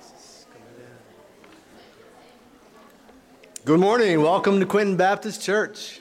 Good morning. Welcome to Quinton Baptist Church.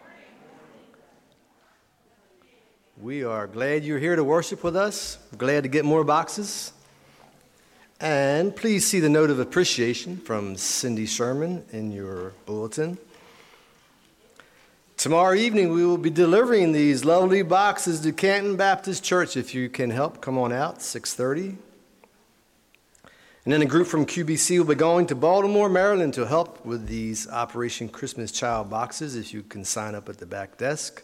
We are glad you're here to worship with us. We're glad to get more boxes. And please see the note of appreciation from Cindy Sherman in your bulletin. Tomorrow evening, we will be delivering these lovely boxes to Canton Baptist Church. If you can help, come on out, 6:30. And then a group from QBC will be going to Baltimore, Maryland to help with these Operation Christmas Child boxes, if you can sign up at the back desk.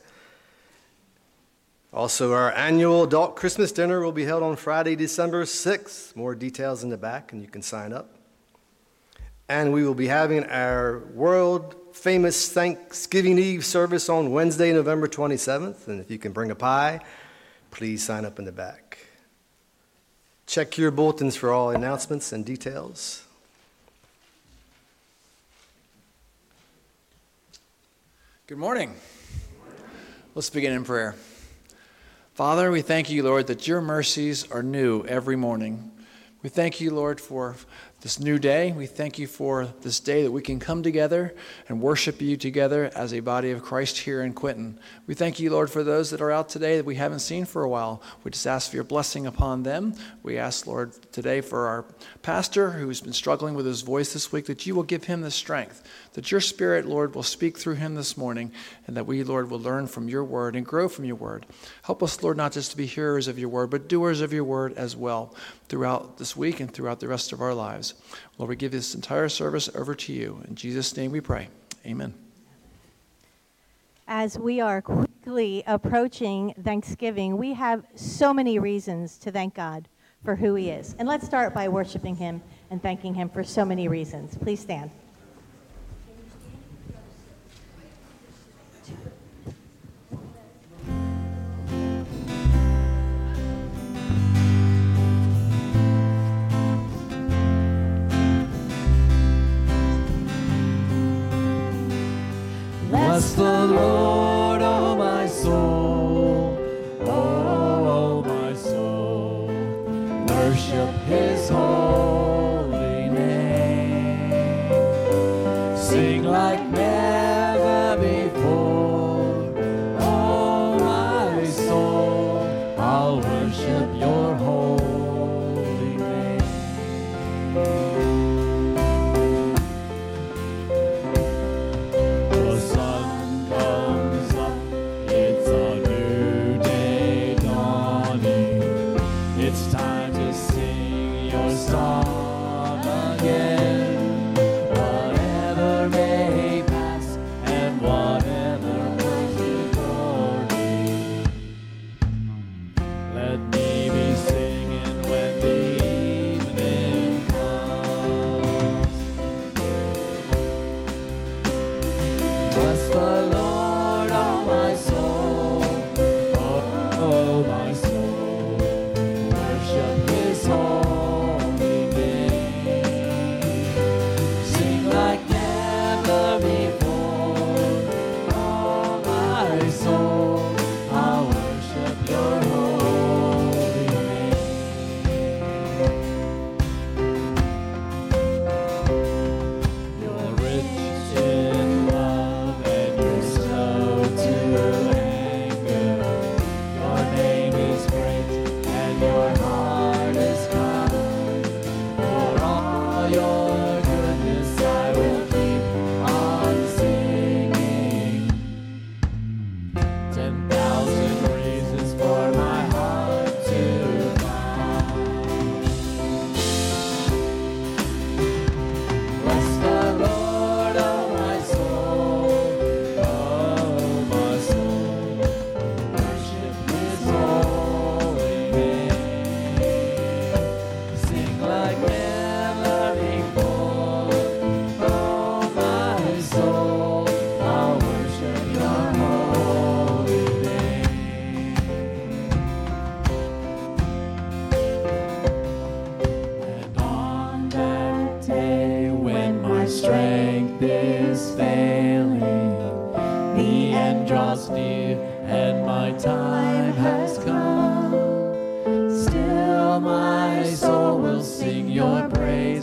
Also, our annual adult Christmas dinner will be held on Friday, December 6th. More details in the back, and you can sign up. And we will be having our world-famous Thanksgiving Eve service on Wednesday, November 27th. And if you can bring a pie, please sign up in the back. Check your bulletins for all announcements and details. Good morning. Let's begin in prayer. Father, we thank you, Lord, that your mercies are new every morning. We thank you, Lord, for this new day. We thank you for this day that we can come together and worship you together as a body of Christ here in Quinton. We thank you, Lord, for those that are out today that we haven't seen for a while. We just ask for your blessing upon them. We ask, Lord, today for our pastor who's been struggling with his voice this week, that you will give him the strength, that your Spirit, Lord, will speak through him this morning, and that we, Lord, will learn from your word and grow from your word. Help us, Lord, not just to be hearers of your word, but doers of your word as well throughout this week and throughout the rest of our lives. Lord, we give this entire service over to you. In Jesus' name we pray. Amen. As we are quickly approaching Thanksgiving, we have so many reasons to thank God for who he is. And let's start by worshiping him and thanking him for so many reasons. Please stand. Bless the Lord, oh my soul, oh my soul, worship his holy name, sing like never before, oh my soul, I'll worship your holy name. Still my soul will sing your praise.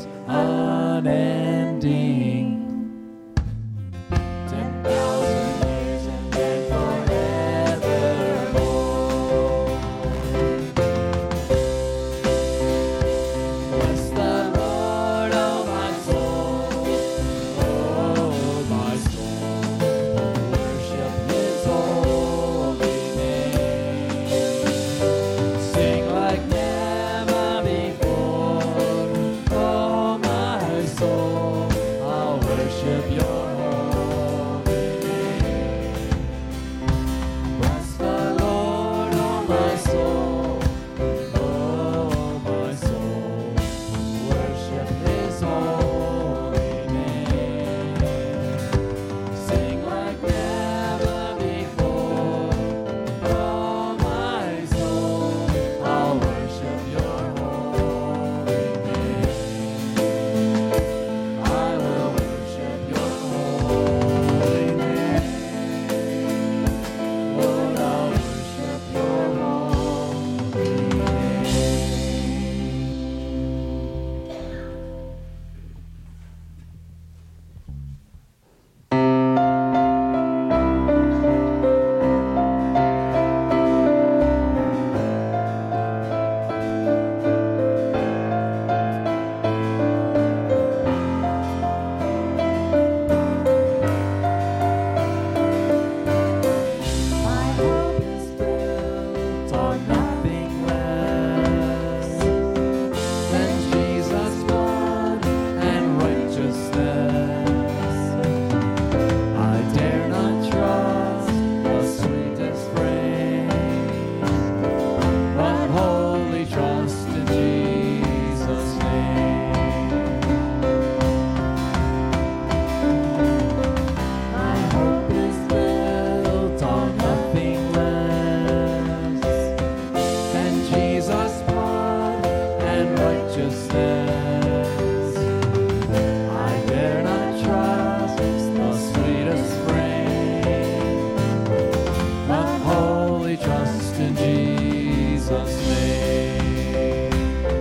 righteousness. I dare not trust the sweetest frame, but wholly trust in Jesus' name.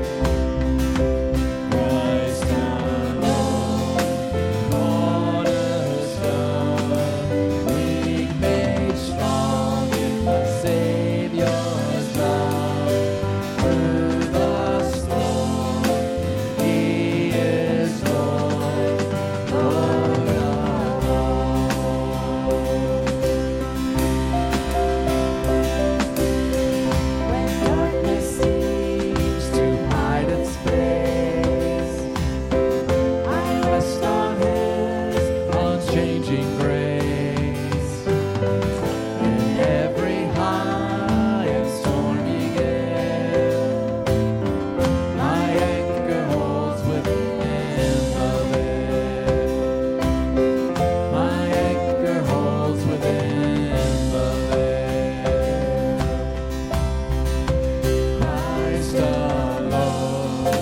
Christ alone, cornerstone, weak made strong in the Savior's love. Through the storm, He is Lord, Lord of all. When darkness seems to hide its face, I rest on His unchanging grace. In every high and stormy gale, my anchor holds within the veil. My anchor holds within the veil. Christ alone,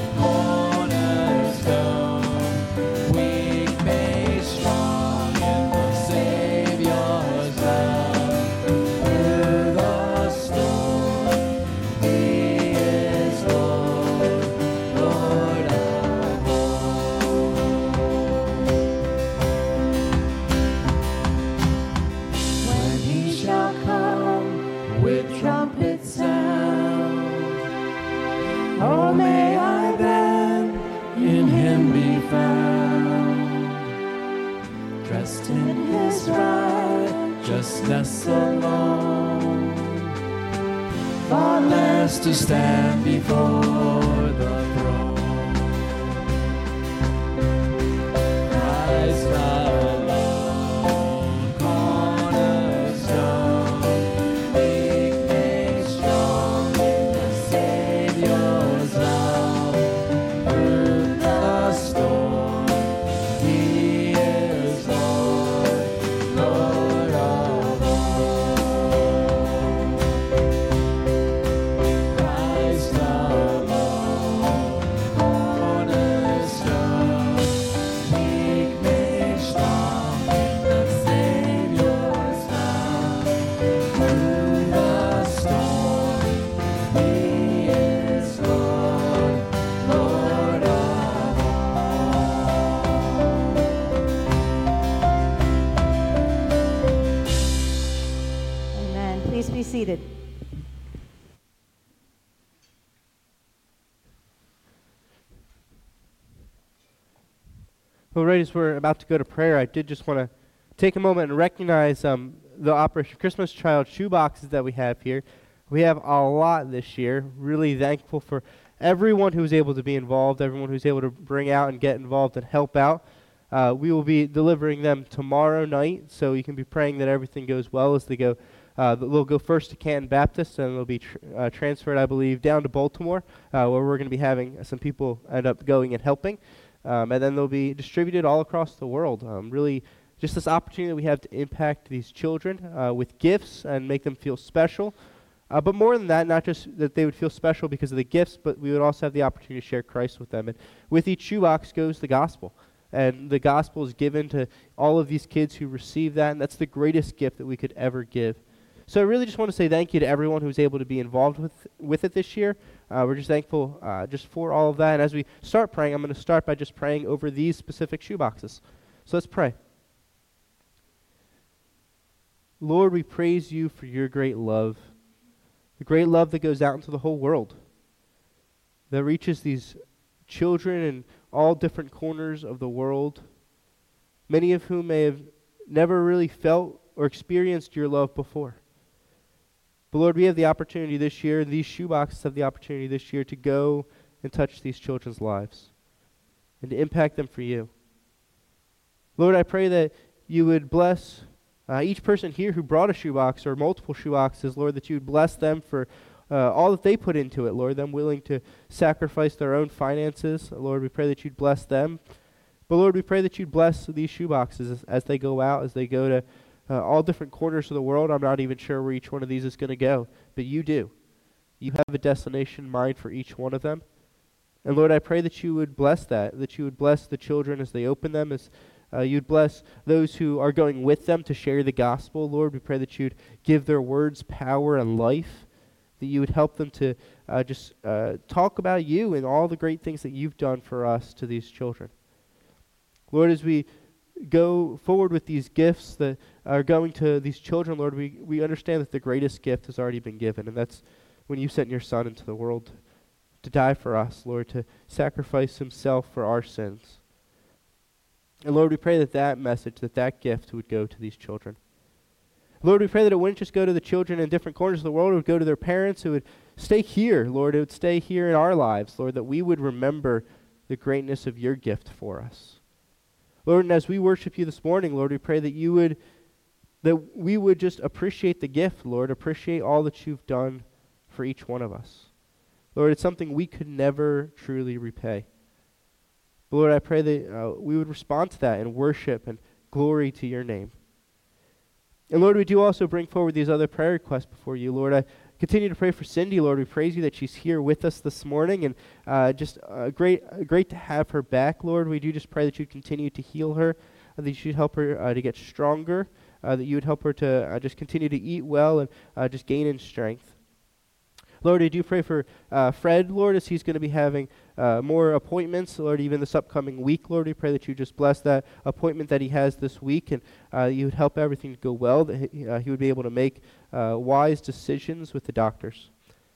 cornerstone, weak made strong in the Savior's love. Through the storm, He is Lord, Lord of all. When He shall come with trumpet sound, oh, may I then in Him be found, dressed in His righteousness alone, far less to stand before the throne. Christ alone, cornerstone, weak made strong in the Savior's love. Through the storm, He is Lord, Lord of all. Christ alone, cornerstone, weak made strong in the Savior's love. Through the storm, He is Lord, Lord of Amen. Please be seated. Well, right as we're about to go to prayer, I did just want to take a moment and recognize the Operation Christmas Child shoe boxes that we have here. We have a lot this year. Really thankful for everyone who was able to be involved, everyone who's able to bring out and get involved and help out. We will be delivering them tomorrow night, so you can be praying that everything goes well as they go. They'll go first to Canton Baptist, and they'll be transferred, I believe, down to Baltimore, where we're going to be having some people end up going and helping. And then they'll be distributed all across the world. Really, just this opportunity that we have to impact these children with gifts and make them feel special. But more than that, not just that they would feel special because of the gifts, but we would also have the opportunity to share Christ with them. And with each shoebox goes the gospel. And the gospel is given to all of these kids who receive that, and that's the greatest gift that we could ever give. So I really just want to say thank you to everyone who was able to be involved with it this year. We're just thankful just for all of that. And as we start praying, I'm going to start by just praying over these specific shoeboxes. So let's pray. Lord, we praise you for your great love, the great love that goes out into the whole world, that reaches these children in all different corners of the world, many of whom may have never really felt or experienced your love before. But Lord, we have the opportunity this year, these shoeboxes have the opportunity this year to go and touch these children's lives and to impact them for you. Lord, I pray that you would bless each person here who brought a shoebox or multiple shoeboxes, Lord, that you would bless them for all that they put into it, Lord, them willing to sacrifice their own finances. Lord, we pray that you'd bless them. But Lord, we pray that you'd bless these shoeboxes as they go out, as they go to all different corners of the world. I'm not even sure where each one of these is going to go, but you do. You have a destination in mind for each one of them. And Lord, I pray that you would bless that you would bless the children as they open them, as you'd bless those who are going with them to share the gospel. Lord, we pray that you'd give their words power and life, that you would help them to just talk about you and all the great things that you've done for us to these children. Lord, as we go forward with these gifts that are going to these children, Lord, we understand that the greatest gift has already been given, and that's when you sent your Son into the world to die for us, Lord, to sacrifice himself for our sins. And Lord, we pray that that message, that gift would go to these children. Lord, we pray that it wouldn't just go to the children in different corners of the world, it would go to their parents, it would stay here, Lord, it would stay here in our lives, Lord, that we would remember the greatness of your gift for us. Lord, and as we worship you this morning, Lord, we pray that we would just appreciate the gift, Lord, appreciate all that you've done for each one of us. Lord, it's something we could never truly repay. But Lord, I pray that we would respond to that in worship and glory to your name. And Lord, we do also bring forward these other prayer requests before you. Lord, I continue to pray for Cindy. Lord, we praise you that she's here with us this morning, and just great to have her back, Lord. We do just pray that you'd continue to heal her, that you'd help her to get stronger, that you would help her to just continue to eat well and just gain in strength. Lord, I do pray for Fred, Lord, as he's going to be having more appointments, Lord, even this upcoming week, Lord. We pray that you just bless that appointment that he has this week, and you would help everything to go well, that he would be able to make wise decisions with the doctors.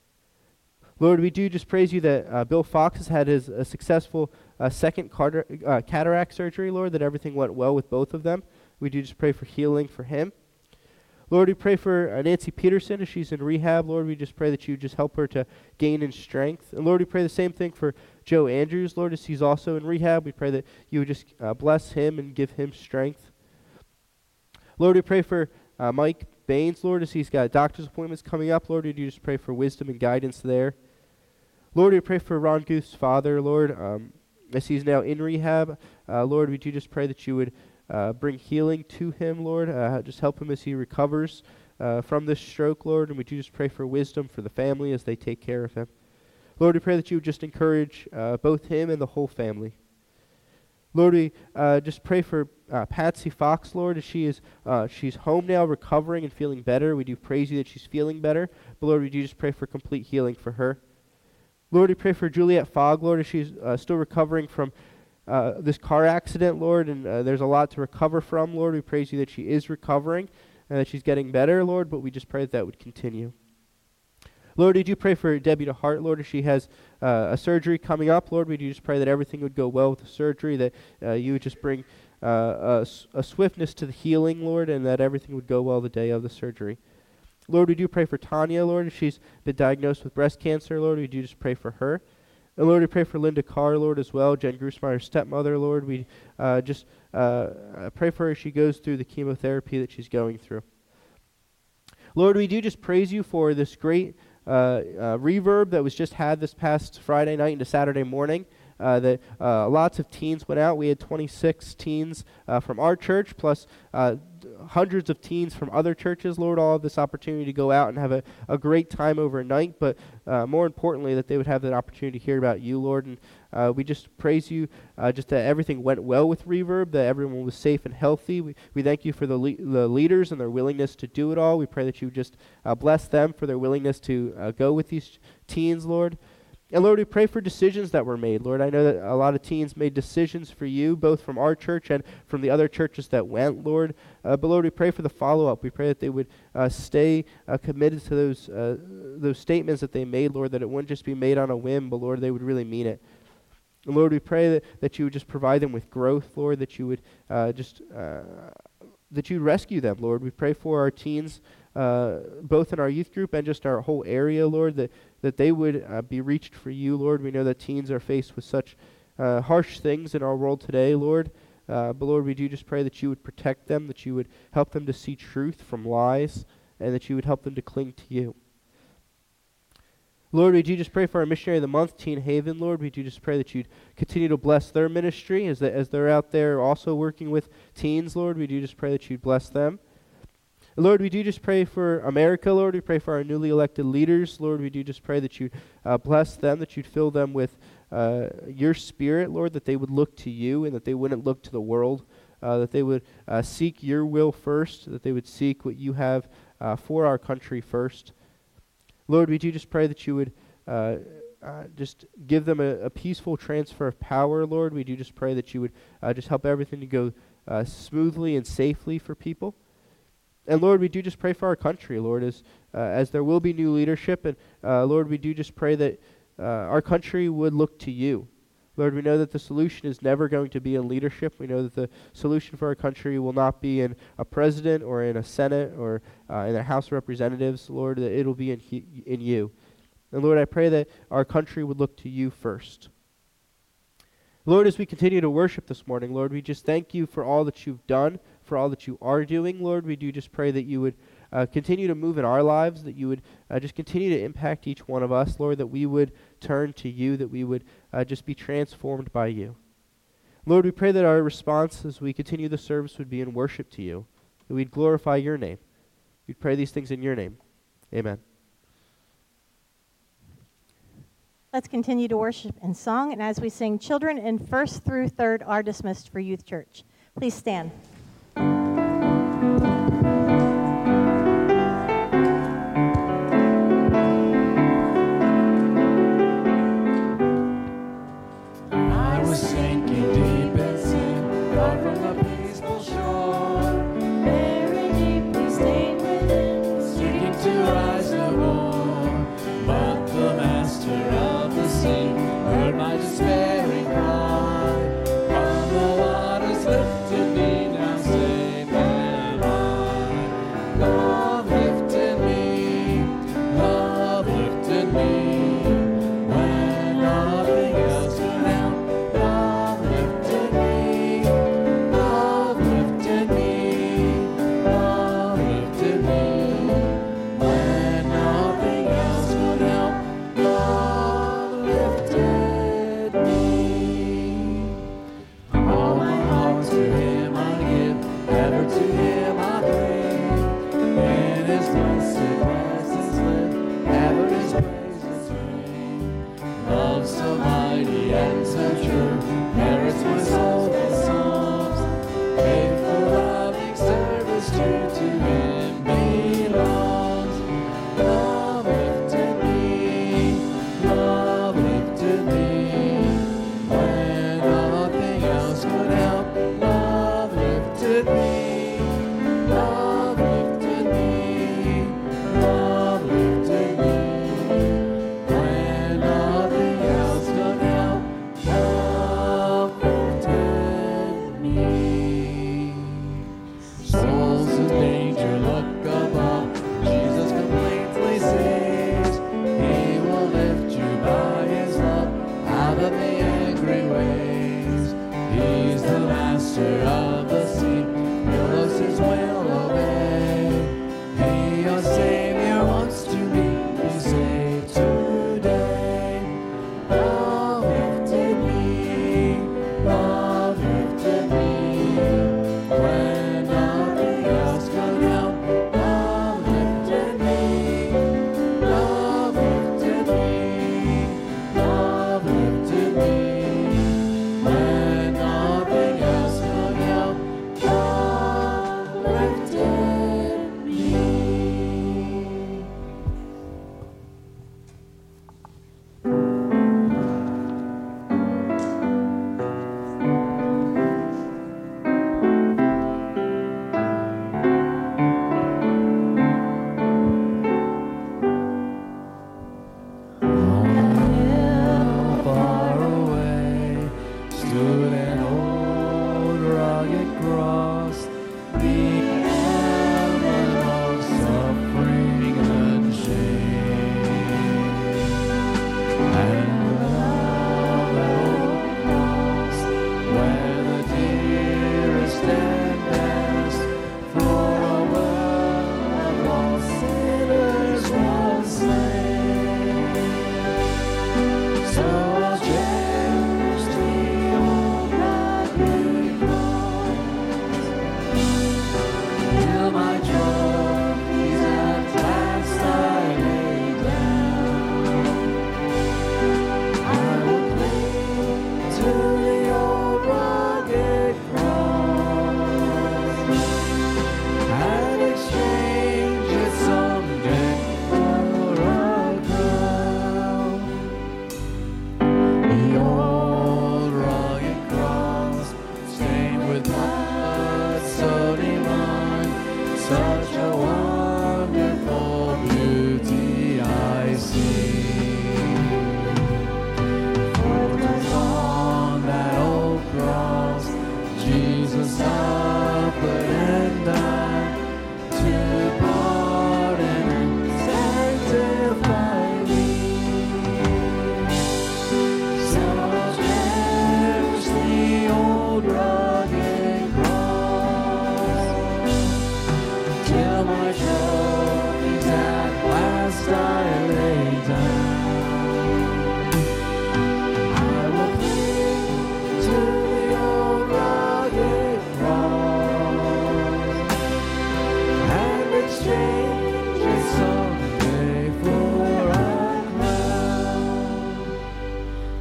Lord, we do just praise you that Bill Fox has had his successful second cataract surgery, Lord, that everything went well with both of them. We do just pray for healing for him. Lord, we pray for Nancy Peterson as she's in rehab. Lord, we just pray that you just help her to gain in strength. And Lord, we pray the same thing for Joe Andrews, Lord, as he's also in rehab. We pray that you would just bless him and give him strength. Lord, we pray for Mike Baines, Lord, as he's got doctor's appointments coming up. Lord, we do just pray for wisdom and guidance there. Lord, we pray for Ron Guth's father, Lord, as he's now in rehab. Lord, we do just pray that you would bring healing to him, Lord. Just help him as he recovers from this stroke, Lord. And we do just pray for wisdom for the family as they take care of him. Lord, we pray that you would just encourage both him and the whole family. Lord, we just pray for Patsy Fox, Lord, as she's home now, recovering and feeling better. We do praise you that she's feeling better. But Lord, we do just pray for complete healing for her. Lord, we pray for Juliet Fogg, Lord, as she's still recovering from this car accident, Lord, and there's a lot to recover from, Lord. We praise you that she is recovering and that she's getting better, Lord, but we just pray that would continue. Lord, we do pray for Debbie DeHart, Lord, as she has a surgery coming up, Lord. We do just pray that everything would go well with the surgery, that you would just bring a swiftness to the healing, Lord, and that everything would go well the day of the surgery. Lord, we do pray for Tanya, Lord, as she's been diagnosed with breast cancer, Lord. We do just pray for her. And Lord, we pray for Linda Carr, Lord, as well, Jen Grusmeyer's stepmother, Lord. We just pray for her as she goes through the chemotherapy that she's going through. Lord, we do just praise you for this great reverb that was just had this past Friday night into Saturday morning. That lots of teens went out. We had 26 teens from our church, plus hundreds of teens from other churches. Lord, all of this opportunity to go out and have a great time overnight, but more importantly, that they would have that opportunity to hear about you, Lord. And we just praise you just that everything went well with Reverb, that everyone was safe and healthy. We thank you for the leaders and their willingness to do it all. We pray that you just bless them for their willingness to go with these teens, Lord. And Lord, we pray for decisions that were made. Lord, I know that a lot of teens made decisions for you, both from our church and from the other churches that went, Lord. But Lord, we pray for the follow-up. We pray that they would stay committed to those statements that they made, Lord, that it wouldn't just be made on a whim, but Lord, they would really mean it. And Lord, we pray that you would just provide them with growth, Lord, that you would that you rescue them, Lord. We pray for our teens, both in our youth group and just our whole area, Lord, that they would be reached for you, Lord. We know that teens are faced with such harsh things in our world today, Lord. But Lord, we do just pray that you would protect them, that you would help them to see truth from lies, and that you would help them to cling to you. Lord, we do just pray for our Missionary of the Month, Teen Haven, Lord. We do just pray that you'd continue to bless their ministry as they're out there also working with teens, Lord. We do just pray that you'd bless them. Lord, we do just pray for America, Lord. We pray for our newly elected leaders. Lord, we do just pray that you'd bless them, that you'd fill them with your spirit, Lord, that they would look to you and that they wouldn't look to the world, that they would seek your will first, that they would seek what you have for our country first. Lord, we do just pray that you would just give them a peaceful transfer of power, Lord. We do just pray that you would just help everything to go smoothly and safely for people. And Lord, we do just pray for our country, Lord, as there will be new leadership. And Lord, we do just pray that our country would look to you. Lord, we know that the solution is never going to be in leadership. We know that the solution for our country will not be in a president or in a Senate or in a House of Representatives, Lord, that it'll be in you. And Lord, I pray that our country would look to you first. Lord, as we continue to worship this morning, Lord, we just thank you for all that you've done, for all that you are doing, Lord. We do just pray that you would continue to move in our lives, that you would just continue to impact each one of us, Lord, that we would turn to you, that we would just be transformed by you. Lord, we pray that our response as we continue the service would be in worship to you, that we'd glorify your name. We pray these things in your name. Amen. Let's continue to worship in song, and as we sing, children in 1st through 3rd are dismissed for Youth Church. Please stand. I was sinking deep in sin, far from the peaceful shore, very deeply stained within, seeking to rise no more. But the master of the sea heard my despairing cry. On the waters lifted me, now safe am I. Love lifted me, love lifted me. When nothing else could help, love lifted me, love lifted me, love lifted me. When nothing else could help, love lifted me. All my heart to him I give, ever to him I bring. In his blessed presence live, ever his praises ring. Love so mighty and so true, merits my soul with songs. Faithful loving service due to him belongs. Love lifted me, love lifted me. When nothing else could help, love lifted me, love lifted me, love lifted me. When nothing else could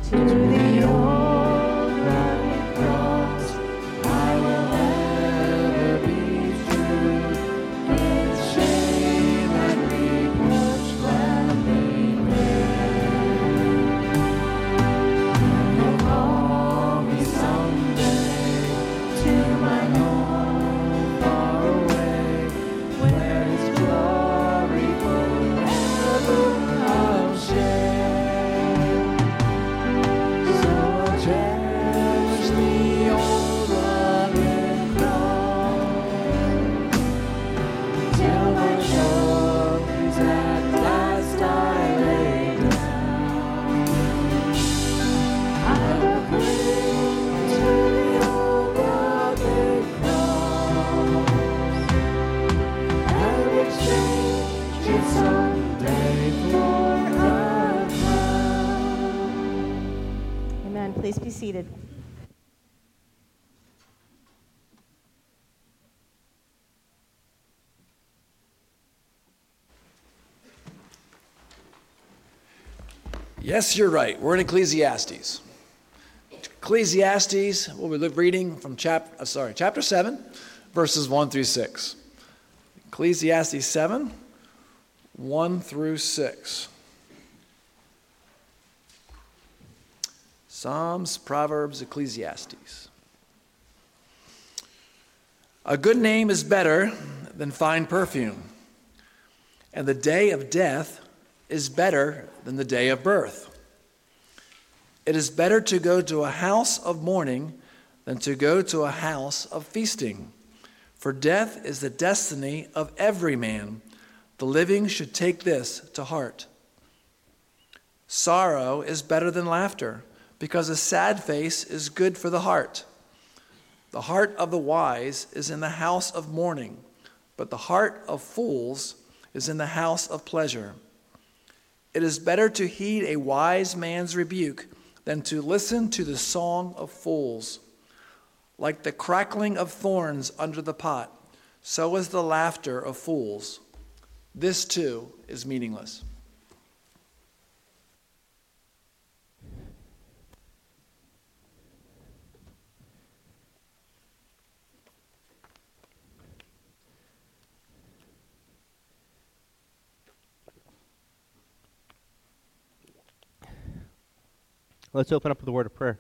to the old rugged cross. I will ever be true. With shame and reproach gladly bear. You'll call me someday to my home far away, where His glory forever I'll share. So I'll cherish the old rugged cross till my trophies at last I lay down. I will cling to the old rugged cross and exchange it someday for a crown. Amen. Please be seated. Yes, you're right. We're in Ecclesiastes. Ecclesiastes, we'll be reading from chapter 7, verses 1 through 6. Ecclesiastes 7, 1 through 6. Psalms, Proverbs, Ecclesiastes. A good name is better than fine perfume, and the day of death is better than the day of birth. It is better to go to a house of mourning than to go to a house of feasting. For death is the destiny of every man. The living should take this to heart. Sorrow is better than laughter, because a sad face is good for the heart. The heart of the wise is in the house of mourning, but the heart of fools is in the house of pleasure. It is better to heed a wise man's rebuke than to listen to the song of fools. Like the crackling of thorns under the pot, so is the laughter of fools. This too is meaningless. Let's open up with a word of prayer.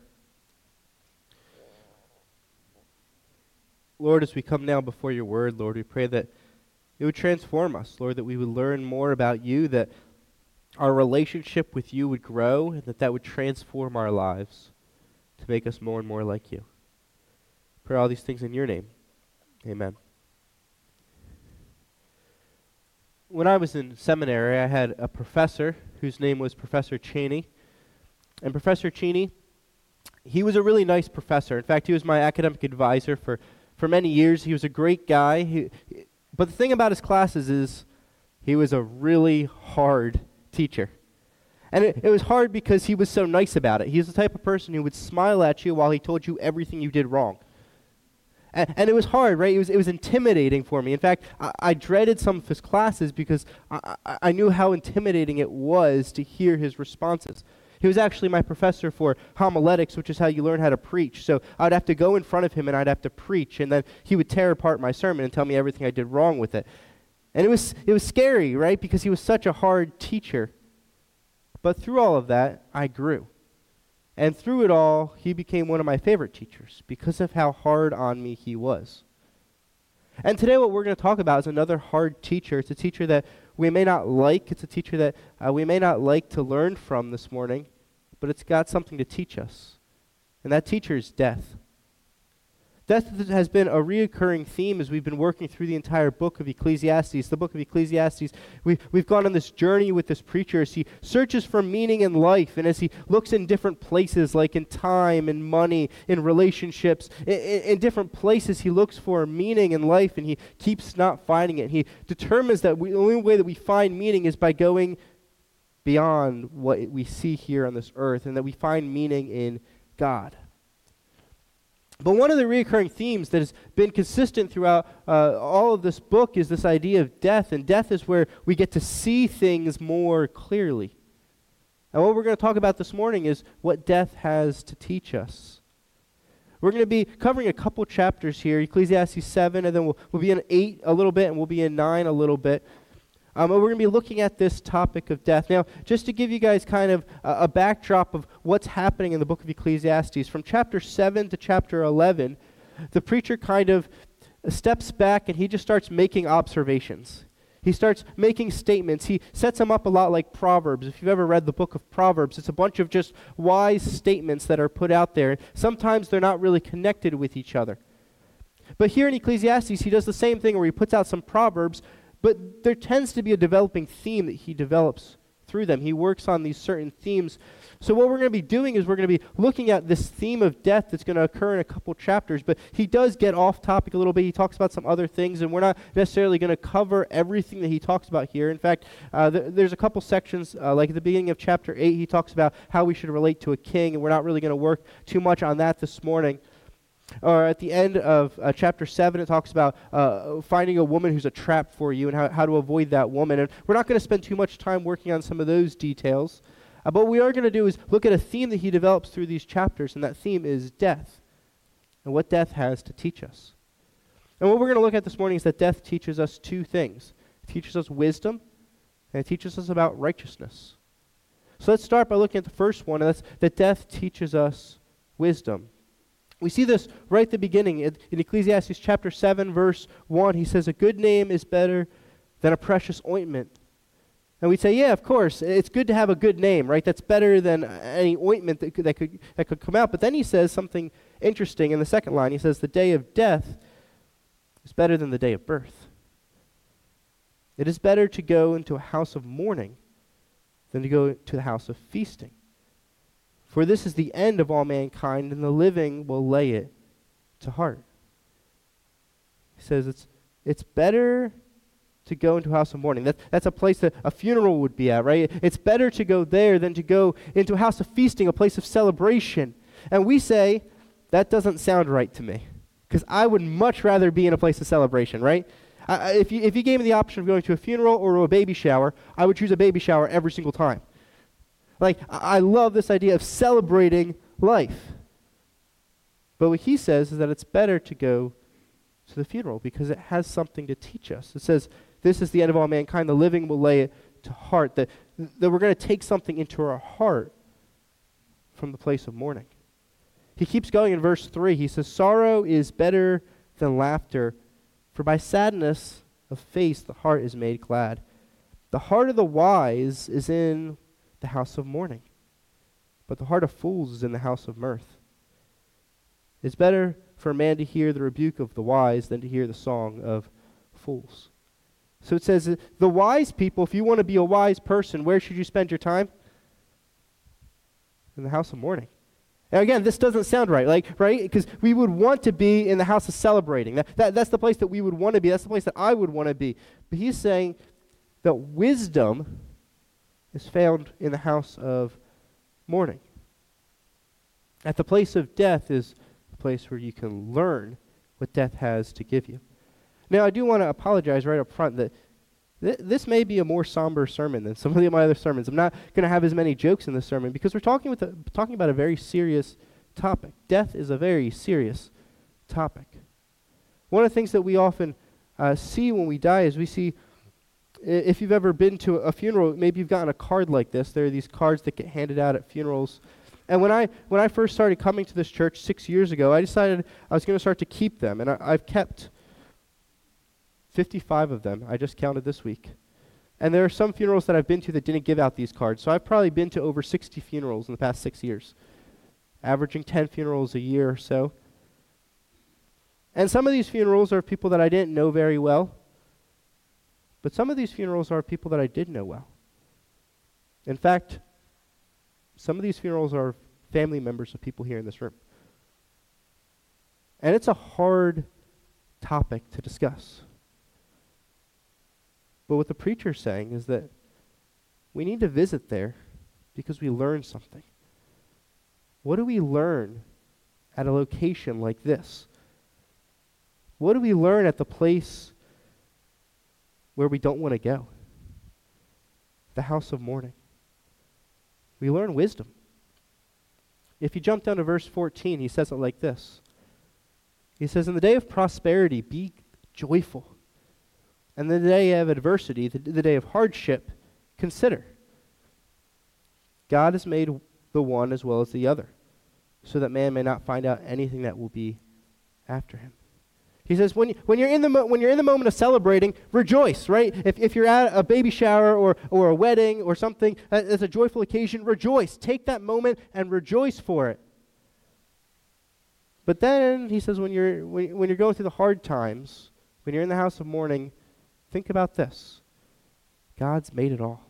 Lord, as we come now before your word, Lord, we pray that it would transform us, Lord, that we would learn more about you, that our relationship with you would grow, and that would transform our lives to make us more and more like you. Pray all these things in your name. Amen. When I was in seminary, I had a professor whose name was Professor Cheney. And Professor Cheney, he was a really nice professor. In fact, he was my academic advisor for many years. He was a great guy. But the thing about his classes is he was a really hard teacher. And it was hard because he was so nice about it. He was the type of person who would smile at you while he told you everything you did wrong. And it was hard, right? It was intimidating for me. In fact, I dreaded some of his classes because I knew how intimidating it was to hear his responses. He was actually my professor for homiletics, which is how you learn how to preach. So I'd have to go in front of him and I'd have to preach, and then he would tear apart my sermon and tell me everything I did wrong with it. And it was scary, right? Because he was such a hard teacher. But through all of that, I grew. And through it all, he became one of my favorite teachers because of how hard on me he was. And today what we're going to talk about is another hard teacher. It's a teacher that we may not like. It's a teacher that we may not like to learn from this morning, but it's got something to teach us. And that teacher is death. Death has been a reoccurring theme as we've been working through the entire book of Ecclesiastes. The book of Ecclesiastes, we've gone on this journey with this preacher as he searches for meaning in life, and as he looks in different places, like in time, in money, in relationships, in different places he looks for meaning in life, and he keeps not finding it. He determines that the only way that we find meaning is by going beyond what we see here on this earth, and that we find meaning in God. But one of the recurring themes that has been consistent throughout all of this book is this idea of death. And death is where we get to see things more clearly. And what we're going to talk about this morning is what death has to teach us. We're going to be covering a couple chapters here, Ecclesiastes 7, and then we'll be in 8 a little bit, and we'll be in 9 a little bit. And we're going to be looking at this topic of death. Now, just to give you guys kind of a backdrop of what's happening in the book of Ecclesiastes, from chapter 7 to chapter 11, the preacher kind of steps back and he just starts making observations. He starts making statements. He sets them up a lot like Proverbs. If you've ever read the book of Proverbs, it's a bunch of just wise statements that are put out there. Sometimes they're not really connected with each other. But here in Ecclesiastes, he does the same thing where he puts out some Proverbs, but there tends to be a developing theme that he develops through them. He works on these certain themes. So what we're going to be doing is we're going to be looking at this theme of death that's going to occur in a couple chapters, but he does get off topic a little bit. He talks about some other things, and we're not necessarily going to cover everything that he talks about here. In fact, there's a couple sections, like at the beginning of chapter 8, he talks about how we should relate to a king, and we're not really going to work too much on that this morning. Or at the end of chapter 7, it talks about finding a woman who's a trap for you and how to avoid that woman. And we're not going to spend too much time working on some of those details. But what we are going to do is look at a theme that he develops through these chapters, and that theme is death and what death has to teach us. And what we're going to look at this morning is that death teaches us two things. It teaches us wisdom, and it teaches us about righteousness. So let's start by looking at the first one, and that's that death teaches us wisdom. We see this right at the beginning. In Ecclesiastes chapter 7, verse 1, he says, "A good name is better than a precious ointment." And we say, yeah, of course, it's good to have a good name, right? That's better than any ointment that could come out. But then he says something interesting in the second line. He says, "The day of death is better than the day of birth." It is better to go into a house of mourning than to go to the house of feasting. For this is the end of all mankind, and the living will lay it to heart. He says it's better to go into a house of mourning. That's a place that a funeral would be at, right? It's better to go there than to go into a house of feasting, a place of celebration. And we say, that doesn't sound right to me, because I would much rather be in a place of celebration, right? If you gave me the option of going to a funeral or to a baby shower, I would choose a baby shower every single time. Like, I love this idea of celebrating life. But what he says is that it's better to go to the funeral because it has something to teach us. It says, this is the end of all mankind. The living will lay it to heart. That we're going to take something into our heart from the place of mourning. He keeps going in verse 3. He says, "Sorrow is better than laughter, for by sadness of face the heart is made glad. The heart of the wise is in the house of mourning, but the heart of fools is in the house of mirth. It's better for a man to hear the rebuke of the wise than to hear the song of fools." So it says, the wise people, if you want to be a wise person, where should you spend your time? In the house of mourning. And again, this doesn't sound right, right? Because we would want to be in the house of celebrating. That's the place that we would want to be. That's the place that I would want to be. But he's saying that wisdom is found in the house of mourning. At the place of death is the place where you can learn what death has to give you. Now, I do want to apologize right up front that this may be a more somber sermon than some of my other sermons. I'm not going to have as many jokes in this sermon because we're talking about a very serious topic. Death is a very serious topic. One of the things that we often see when we die is we see, if you've ever been to a funeral, maybe you've gotten a card like this. There are these cards that get handed out at funerals. And when I first started coming to this church 6 years ago, I decided I was going to start to keep them. And I've kept 55 of them. I just counted this week. And there are some funerals that I've been to that didn't give out these cards. So I've probably been to over 60 funerals in the past 6 years, averaging 10 funerals a year or so. And some of these funerals are people that I didn't know very well. But some of these funerals are people that I did know well. In fact, some of these funerals are family members of people here in this room. And it's a hard topic to discuss. But what the preacher's saying is that we need to visit there because we learn something. What do we learn at a location like this? What do we learn at the place where we don't want to go? The house of mourning. we learn wisdom. If you jump down to verse 14, he says it like this. He says, in the day of prosperity, be joyful. And the day of adversity, the day of hardship, consider. God has made the one as well as the other, so that man may not find out anything that will be after him. He says, when you're in the moment of celebrating, rejoice, right? If you're at a baby shower or a wedding or something, as a joyful occasion, rejoice. Take that moment and rejoice for it. But then, he says, when you're going through the hard times, when you're in the house of mourning, think about this. God's made it all.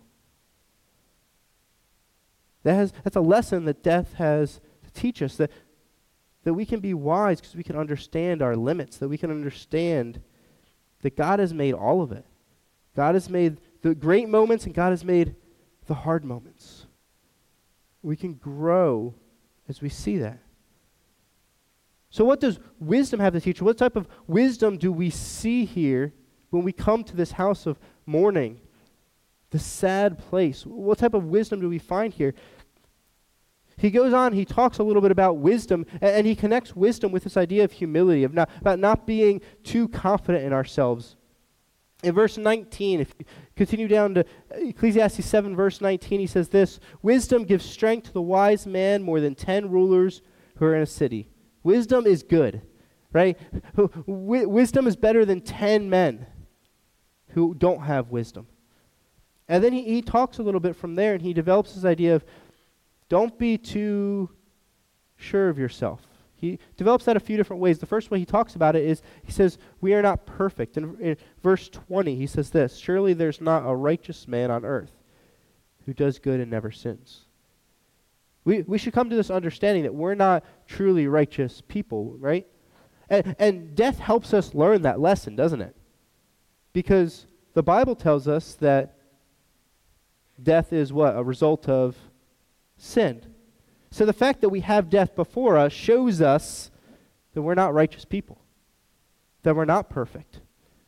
That's a lesson that death has to teach us, that we can be wise because we can understand our limits, that we can understand that God has made all of it. God has made the great moments and God has made the hard moments. We can grow as we see that. So what does wisdom have to teach? What type of wisdom do we see here when we come to this house of mourning, the sad place? What type of wisdom do we find here? He goes on, he talks a little bit about wisdom, and he connects wisdom with this idea of humility, about not being too confident in ourselves. In verse 19, if you continue down to Ecclesiastes 7, verse 19, he says this, wisdom gives strength to the wise man more than 10 rulers who are in a city. Wisdom is good, right? Wisdom is better than 10 men who don't have wisdom. And then he talks a little bit from there, and he develops this idea of don't be too sure of yourself. He develops that a few different ways. The first way he talks about it is, he says, we are not perfect. In verse 20, he says this, surely there's not a righteous man on earth who does good and never sins. We should come to this understanding that we're not truly righteous people, right? And death helps us learn that lesson, doesn't it? Because the Bible tells us that death is what? A result of sin. So the fact that we have death before us shows us that we're not righteous people, that we're not perfect,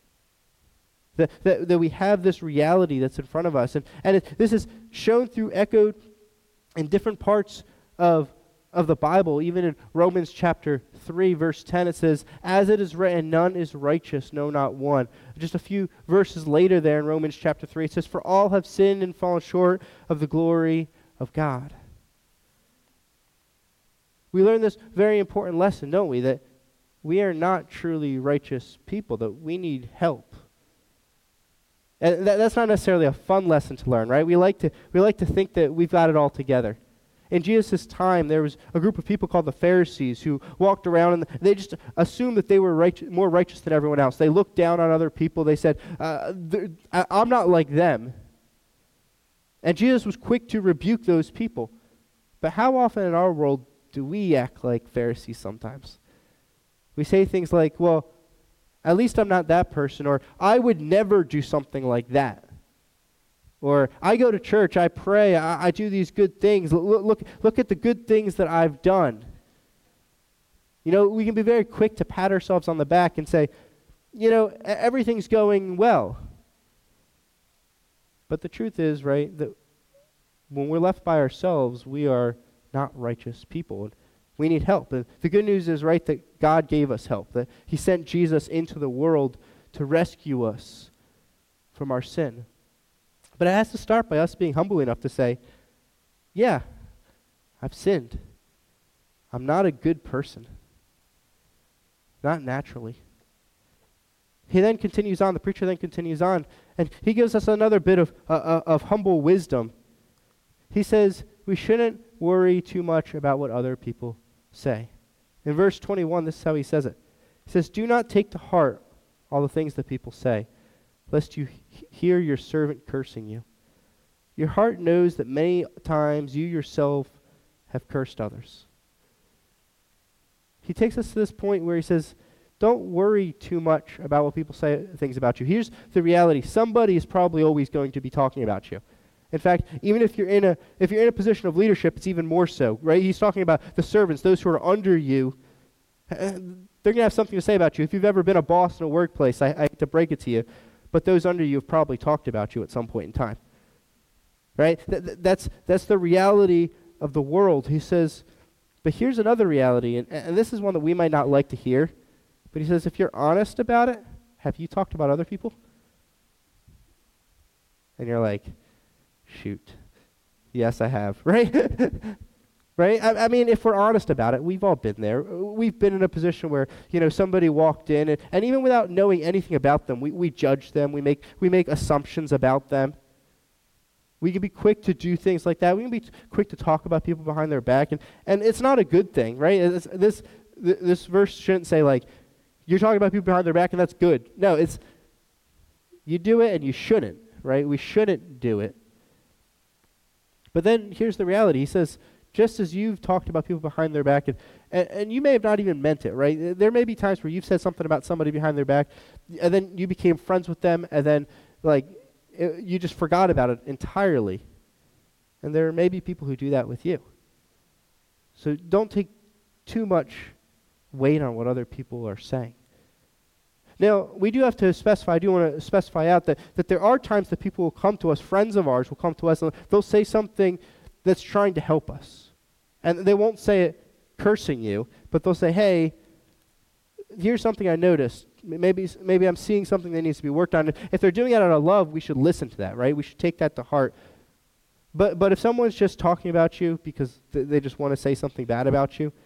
that we have this reality that's in front of us. And this is shown through, echoed in different parts of the Bible. Even in Romans chapter 3, verse 10, it says, as it is written, none is righteous, no, not one. Just a few verses later there in Romans chapter 3, it says, for all have sinned and fallen short of the glory of God. We learn this very important lesson, don't we? That we are not truly righteous people, that we need help. And that's not necessarily a fun lesson to learn, right? We like to think that we've got it all together. In Jesus' time, there was a group of people called the Pharisees who walked around and they just assumed that they were more righteous than everyone else. They looked down on other people. They said, I'm not like them. And Jesus was quick to rebuke those people. But how often in our world do we act like Pharisees sometimes? We say things like, well, at least I'm not that person, or I would never do something like that. Or I go to church, I pray, I do these good things. Look at the good things that I've done. You know, we can be very quick to pat ourselves on the back and say, you know, everything's going well. But the truth is, right, that when we're left by ourselves, we are not righteous people. We need help. And the good news is, right, that God gave us help, that he sent Jesus into the world to rescue us from our sin. But it has to start by us being humble enough to say, yeah, I've sinned. I'm not a good person. Not naturally. He then continues on, the preacher then continues on, and he gives us another bit of humble wisdom. He says, we shouldn't worry too much about what other people say. In verse 21, this is how he says it. He says, do not take to heart all the things that people say, lest you hear your servant cursing you. Your heart knows that many times you yourself have cursed others. He takes us to this point where he says, don't worry too much about what people say things about you. Here's the reality. Somebody is probably always going to be talking about you. In fact, even if you're in a position of leadership, it's even more so, right? He's talking about the servants, those who are under you. They're going to have something to say about you. If you've ever been a boss in a workplace, I hate to break it to you, but those under you have probably talked about you at some point in time. right? That's the reality of the world. He says, but here's another reality, and this is one that we might not like to hear, but he says, if you're honest about it, have you talked about other people? And you're like, shoot, yes, I have, right? Right? I mean, if we're honest about it, we've all been there. We've been in a position where, somebody walked in, and even without knowing anything about them, we judge them. We make assumptions about them. We can be quick to do things like that. We can be quick to talk about people behind their back, and it's not a good thing, right? This verse shouldn't say, like, you're talking about people behind their back, and that's good. No, it's you do it, and you shouldn't, right? We shouldn't do it. But then here's the reality. He says, just as you've talked about people behind their back, and you may have not even meant it, right? There may be times where you've said something about somebody behind their back, and then you became friends with them, and then, you just forgot about it entirely. And there may be people who do that with you. So don't take too much weight on what other people are saying. Now, we do have to specify, I do want to specify out that there are times that people will come to us, friends of ours will come to us, and they'll say something that's trying to help us. And they won't say it cursing you, but they'll say, hey, here's something I noticed. Maybe I'm seeing something that needs to be worked on. If they're doing it out of love, we should listen to that, right? We should take that to heart. But if someone's just talking about you because they just want to say something bad about you,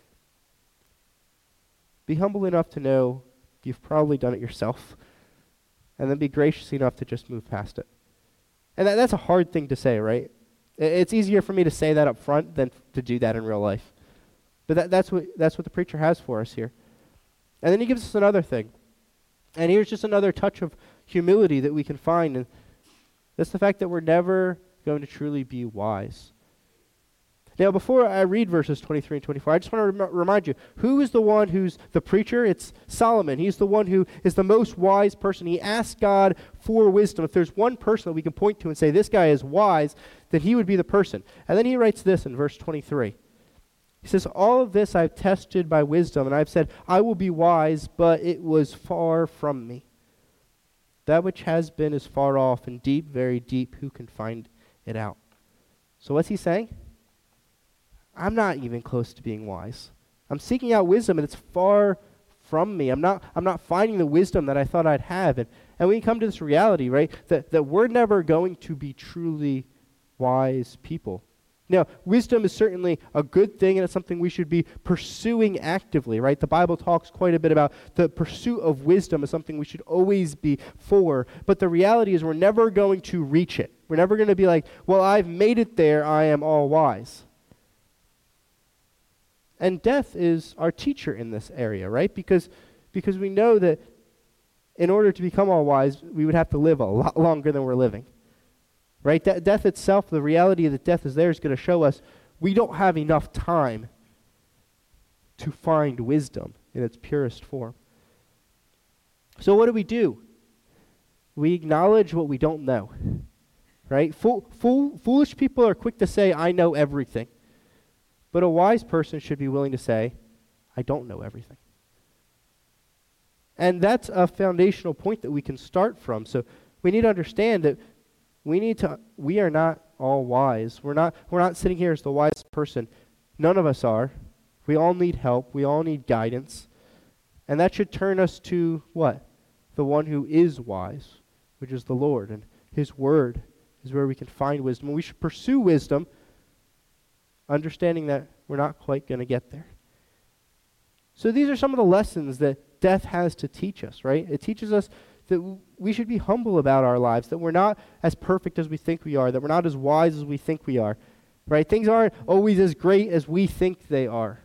be humble enough to know you've probably done it yourself, and then be gracious enough to just move past it. And that's a hard thing to say, right? It's easier for me to say that up front than to do that in real life. But that's what the preacher has for us here. And then he gives us another thing. And here's just another touch of humility that we can find. And that's the fact that we're never going to truly be wise. Now, before I read verses 23 and 24, I just want to remind you, who is the one who's the preacher? It's Solomon. He's the one who is the most wise person. He asked God for wisdom. If there's one person that we can point to and say, this guy is wise, then he would be the person. And then he writes this in verse 23. He says, all of this I've tested by wisdom, and I've said, I will be wise, but it was far from me. That which has been is far off, and deep, very deep, who can find it out? So what's he saying? I'm not even close to being wise. I'm seeking out wisdom, and it's far from me. I'm not finding the wisdom that I thought I'd have. And we come to this reality, right, that we're never going to be truly wise people. Now, wisdom is certainly a good thing, and it's something we should be pursuing actively, right? The Bible talks quite a bit about the pursuit of wisdom as something we should always be for. But the reality is we're never going to reach it. We're never going to be like, well, I've made it there. I am all wise. And death is our teacher in this area, right? Because we know that in order to become all wise, we would have to live a lot longer than we're living. Right? Death itself, the reality that death is there is going to show us we don't have enough time to find wisdom in its purest form. So what do? We acknowledge what we don't know. Right? Foolish people are quick to say, I know everything. But a wise person should be willing to say, I don't know everything. And that's a foundational point that we can start from. So we need to understand that we are not all wise. We're not sitting here as the wisest person. None of us are. We all need help. We all need guidance. And that should turn us to what? The one who is wise, which is the Lord. And his word is where we can find wisdom. And we should pursue wisdom, understanding that we're not quite going to get there. So these are some of the lessons that death has to teach us, right? It teaches us that we should be humble about our lives, that we're not as perfect as we think we are, that we're not as wise as we think we are, right? Things aren't always as great as we think they are.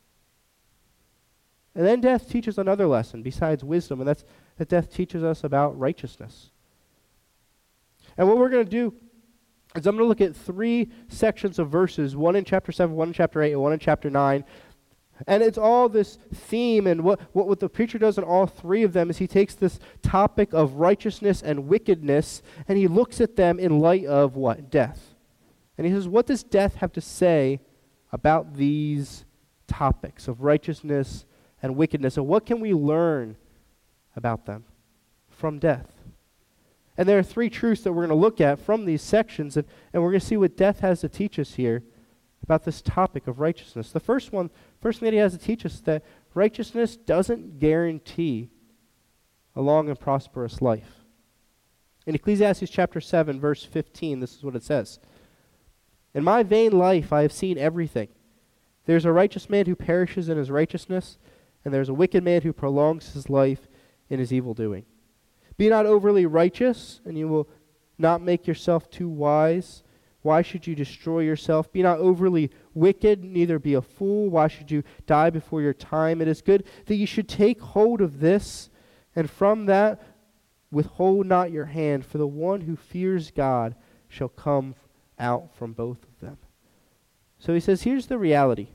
And then death teaches another lesson besides wisdom, and that's that death teaches us about righteousness. And what we're going to do is I'm going to look at 3 sections of verses, one in chapter 7, one in chapter 8, and one in chapter 9. And it's all this theme, and what the preacher does in all 3 of them is he takes this topic of righteousness and wickedness, and he looks at them in light of what? Death. And he says, what does death have to say about these topics of righteousness and wickedness, and what can we learn about them from death? And there are three truths that we're going to look at from these sections, and we're going to see what death has to teach us here about this topic of righteousness. The first thing that he has to teach us is that righteousness doesn't guarantee a long and prosperous life. In Ecclesiastes chapter 7, verse 15, this is what it says. In my vain life I have seen everything. There's a righteous man who perishes in his righteousness, and there's a wicked man who prolongs his life in his evil doing. Be not overly righteous, and you will not make yourself too wise. Why should you destroy yourself? Be not overly wicked, neither be a fool. Why should you die before your time? It is good that you should take hold of this, and from that withhold not your hand, for the one who fears God shall come out from both of them. So he says, here's the reality.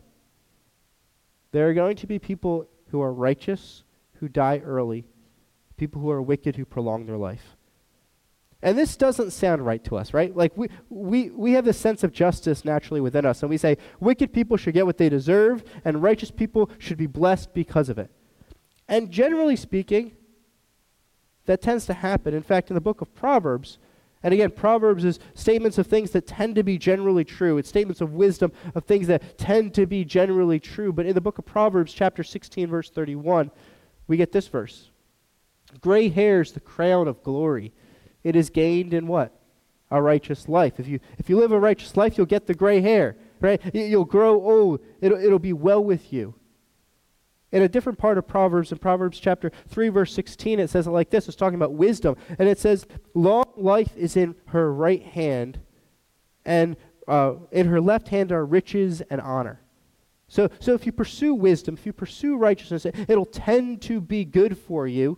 There are going to be people who are righteous, who die early, people who are wicked, who prolong their life. And this doesn't sound right to us, right? Like we have this sense of justice naturally within us, and we say wicked people should get what they deserve, and righteous people should be blessed because of it. And generally speaking, that tends to happen. In fact, in the book of Proverbs, and again, Proverbs is statements of things that tend to be generally true. It's statements of wisdom of things that tend to be generally true. But in the book of Proverbs, chapter 16, verse 31, we get this verse. Gray hair is the crown of glory. It is gained in what? A righteous life. If you live a righteous life, you'll get the gray hair, right? You'll grow old. It'll be well with you. In a different part of Proverbs, in Proverbs chapter 3, verse 16, it says it like this. It's talking about wisdom. And it says, long life is in her right hand, and in her left hand are riches and honor. So if you pursue wisdom, if you pursue righteousness, it'll tend to be good for you.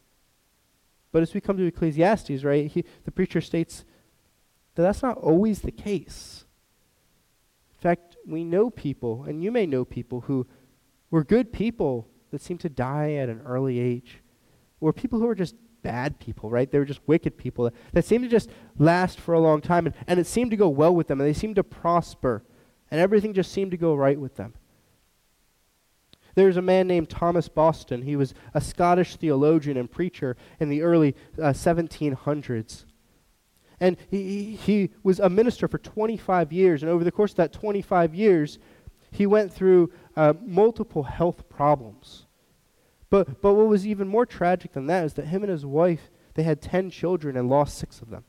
But as we come to Ecclesiastes, right, the preacher states that that's not always the case. In fact, we know people, and you may know people who were good people that seem to die at an early age, or people who are just bad people, right? They were just wicked people that seemed to just last for a long time, and it seemed to go well with them, and they seemed to prosper, and everything just seemed to go right with them. There's a man named Thomas Boston. He was a Scottish theologian and preacher in the early 1700s. And he was a minister for 25 years, and over the course of that 25 years, he went through multiple health problems. But what was even more tragic than that is that him and his wife, they had 10 children and lost 6 of them.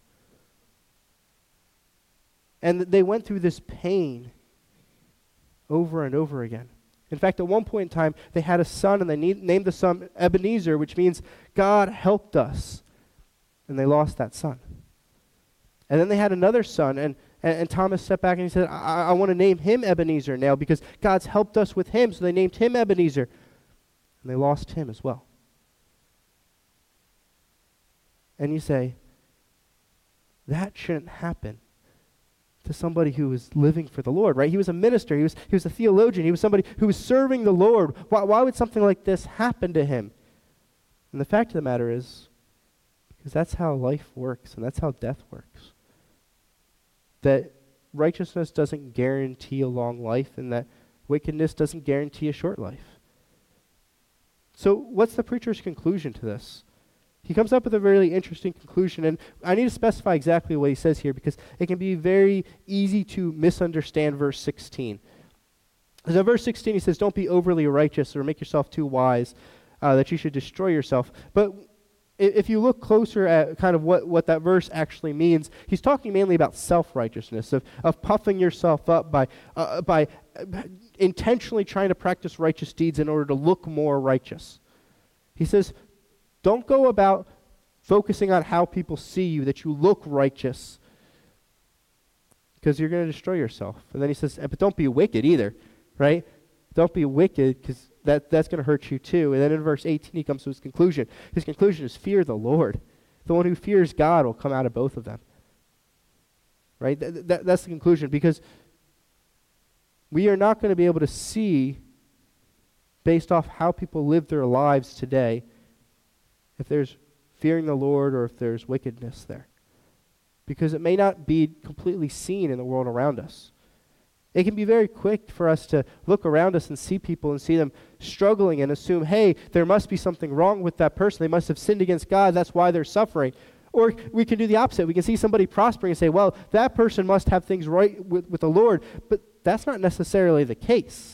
And they went through this pain over and over again. In fact, at one point in time, they had a son, and they named the son Ebenezer, which means God helped us. And they lost that son. And then they had another son, and Thomas stepped back and he said, I want to name him Ebenezer now because God's helped us with him. So they named him Ebenezer. And they lost him as well. And you say, that shouldn't happen to somebody who was living for the Lord, right? He was a minister. He was a theologian. He was somebody who was serving the Lord. Why would something like this happen to him? And the fact of the matter is, because that's how life works and that's how death works. That righteousness doesn't guarantee a long life, and that wickedness doesn't guarantee a short life. So what's the preacher's conclusion to this? He comes up with a really interesting conclusion, and I need to specify exactly what he says here because it can be very easy to misunderstand verse 16. Because in verse 16 he says, don't be overly righteous or make yourself too wise, that you should destroy yourself. But if you look closer at kind of what that verse actually means, he's talking mainly about self-righteousness, of puffing yourself up by intentionally trying to practice righteous deeds in order to look more righteous. He says, don't go about focusing on how people see you, that you look righteous, because you're going to destroy yourself. And then he says, but don't be wicked either, right? Don't be wicked, because that's going to hurt you too. And then in verse 18 he comes to his conclusion. His conclusion is fear the Lord. The one who fears God will come out of both of them. Right? That's the conclusion, because we are not going to be able to see, based off how people live their lives today, if there's fearing the Lord or if there's wickedness there. Because it may not be completely seen in the world around us. It can be very quick for us to look around us and see people and see them struggling and assume, hey, there must be something wrong with that person. They must have sinned against God. That's why they're suffering. Or we can do the opposite. We can see somebody prospering and say, well, that person must have things right with the Lord. But that's not necessarily the case.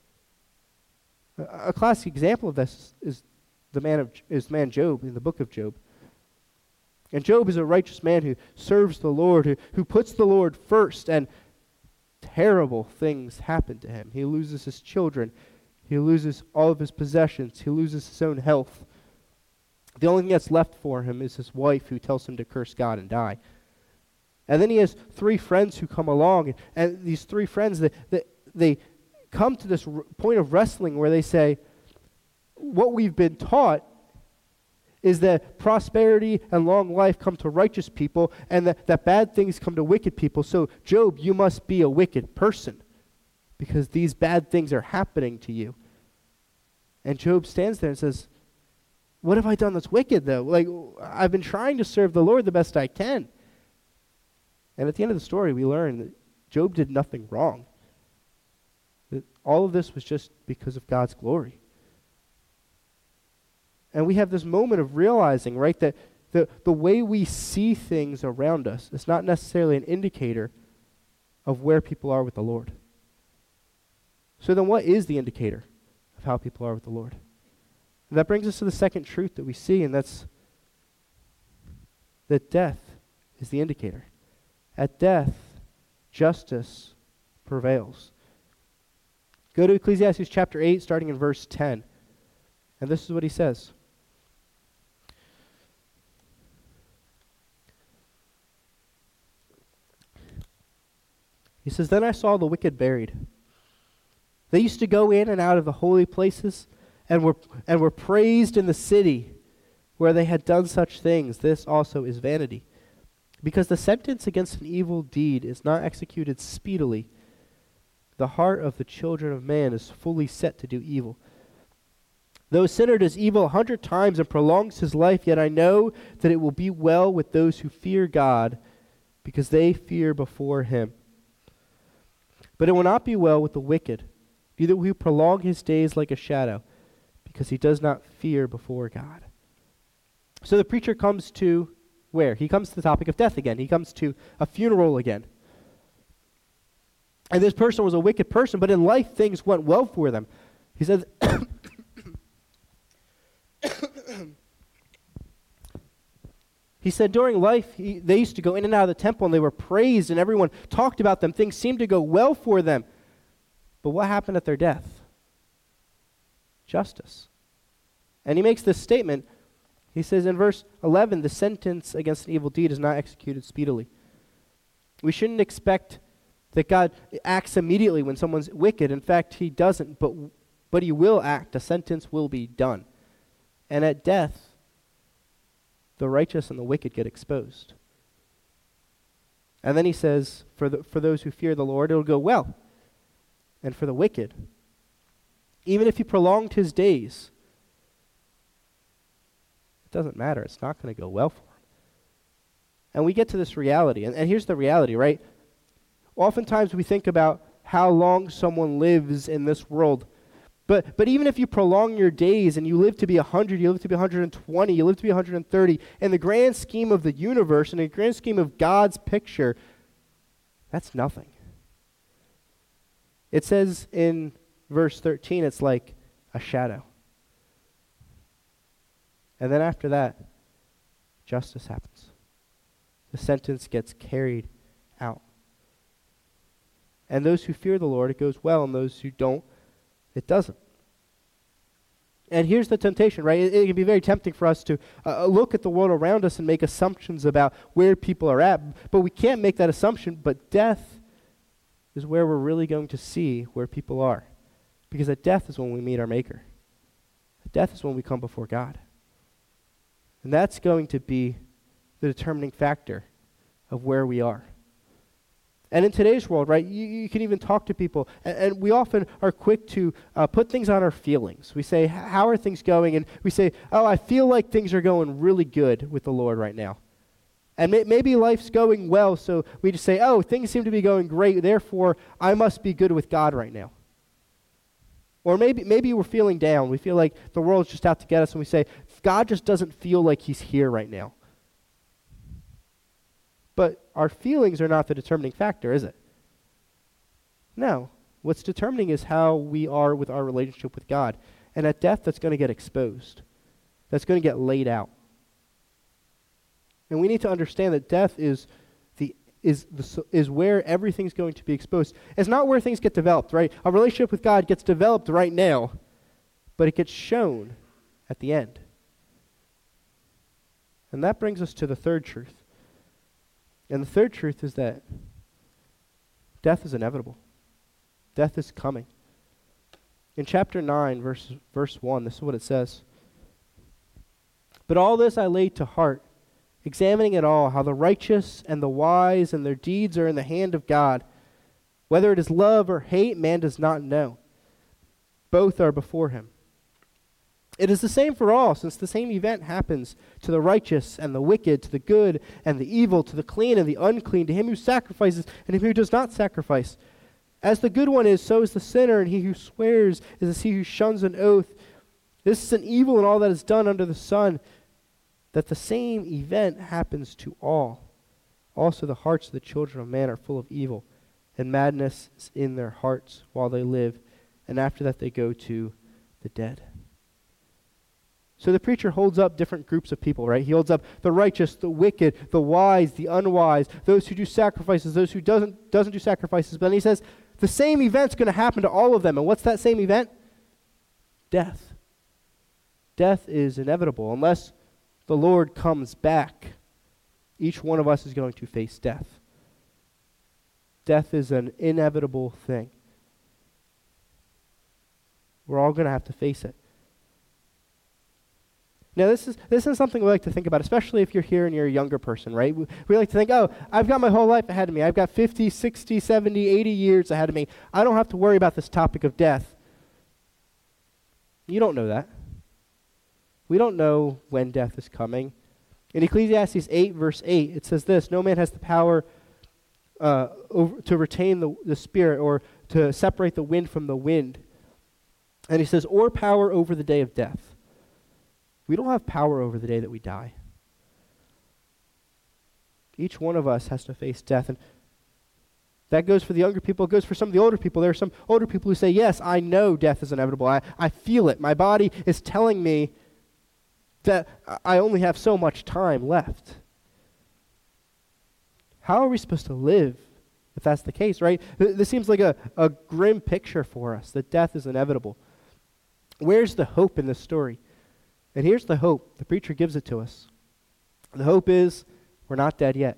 A classic example of this is the man Job in the book of Job. And Job is a righteous man who serves the Lord, who puts the Lord first, and terrible things happen to him. He loses his children. He loses all of his possessions. He loses his own health. The only thing that's left for him is his wife, who tells him to curse God and die. And then he has 3 friends who come along, and these 3 friends, they come to this point of wrestling where they say, what we've been taught is that prosperity and long life come to righteous people, and that bad things come to wicked people. So, Job, you must be a wicked person, because these bad things are happening to you. And Job stands there and says, what have I done that's wicked, though? Like, I've been trying to serve the Lord the best I can. And at the end of the story, we learn that Job did nothing wrong. That all of this was just because of God's glory. And we have this moment of realizing, right, that the way we see things around us is not necessarily an indicator of where people are with the Lord. So then what is the indicator of how people are with the Lord? And that brings us to the second truth that we see, and that's that death is the indicator. At death, justice prevails. Go to Ecclesiastes chapter 8, starting in verse 10. And this is what he says. He says, then I saw the wicked buried. They used to go in and out of the holy places and were praised in the city where they had done such things. This also is vanity. Because the sentence against an evil deed is not executed speedily. The heart of the children of man is fully set to do evil. Though a sinner does evil 100 times and prolongs his life, yet I know that it will be well with those who fear God, because they fear before him. But it will not be well with the wicked, neither will he prolong his days like a shadow, because he does not fear before God. So the preacher comes to where? He comes to the topic of death again. He comes to a funeral again. And this person was a wicked person, but in life things went well for them. He says, he said during life, they used to go in and out of the temple and they were praised and everyone talked about them. Things seemed to go well for them. But what happened at their death? Justice. And he makes this statement. He says in verse 11, the sentence against an evil deed is not executed speedily. We shouldn't expect that God acts immediately when someone's wicked. In fact, he doesn't, but he will act. A sentence will be done. And at death, the righteous and the wicked get exposed. And then he says, for those who fear the Lord, it'll go well. And for the wicked, even if he prolonged his days, it doesn't matter. It's not going to go well for him. And we get to this reality. And here's the reality, right? Oftentimes we think about how long someone lives in this world. But even if you prolong your days and you live to be 100, you live to be 120, you live to be 130, in the grand scheme of the universe, in the grand scheme of God's picture, that's nothing. It says in verse 13, it's like a shadow. And then after that, justice happens. The sentence gets carried out. And those who fear the Lord, it goes well, and those who don't, it doesn't. And here's the temptation, right? It can be very tempting for us to look at the world around us and make assumptions about where people are at, but we can't make that assumption, but death is where we're really going to see where people are. Because at death is when we meet our Maker. At death is when we come before God. And that's going to be the determining factor of where we are. And in today's world, right, you can even talk to people, and we often are quick to put things on our feelings. We say, how are things going? And we say, oh, I feel like things are going really good with the Lord right now. And maybe life's going well, so we just say, oh, things seem to be going great, therefore I must be good with God right now. Or maybe we're feeling down. We feel like the world's just out to get us, and we say, God just doesn't feel like he's here right now. But our feelings are not the determining factor, is it? No. What's determining is how we are with our relationship with God. And at death, that's going to get exposed. That's going to get laid out. And we need to understand that death is where everything's going to be exposed. It's not where things get developed, right? Our relationship with God gets developed right now, but it gets shown at the end. And that brings us to the third truth. And the third truth is that death is inevitable. Death is coming. In chapter 9, verse 1, this is what it says. But all this I laid to heart, examining it all, how the righteous and the wise and their deeds are in the hand of God. Whether it is love or hate, man does not know. Both are before him. It is the same for all, since the same event happens to the righteous and the wicked, to the good and the evil, to the clean and the unclean, to him who sacrifices and him who does not sacrifice. As the good one is, so is the sinner, and he who swears is as he who shuns an oath. This is an evil in all that is done under the sun, that the same event happens to all. Also the hearts of the children of man are full of evil, and madness is in their hearts while they live, and after that they go to the dead. So the preacher holds up different groups of people, right? He holds up the righteous, the wicked, the wise, the unwise, those who do sacrifices, those who doesn't do sacrifices. But then he says the same event's going to happen to all of them. And what's that same event? Death. Death is inevitable. Unless the Lord comes back, each one of us is going to face death. Death is an inevitable thing. We're all going to have to face it. Now, this is something we like to think about, especially if you're here and you're a younger person, right? We like to think, oh, I've got my whole life ahead of me. I've got 50, 60, 70, 80 years ahead of me. I don't have to worry about this topic of death. You don't know that. We don't know when death is coming. In Ecclesiastes 8, verse 8, it says this, no man has the power to retain the spirit or to separate the wind from the wind. And he says, or power over the day of death. We don't have power over the day that we die. Each one of us has to face death. And that goes for the younger people. It goes for some of the older people. There are some older people who say, yes, I know death is inevitable. I feel it. My body is telling me that I only have so much time left. How are we supposed to live if that's the case, right? This seems like a grim picture for us, that death is inevitable. Where's the hope in this story? And here's the hope. The preacher gives it to us. The hope is we're not dead yet.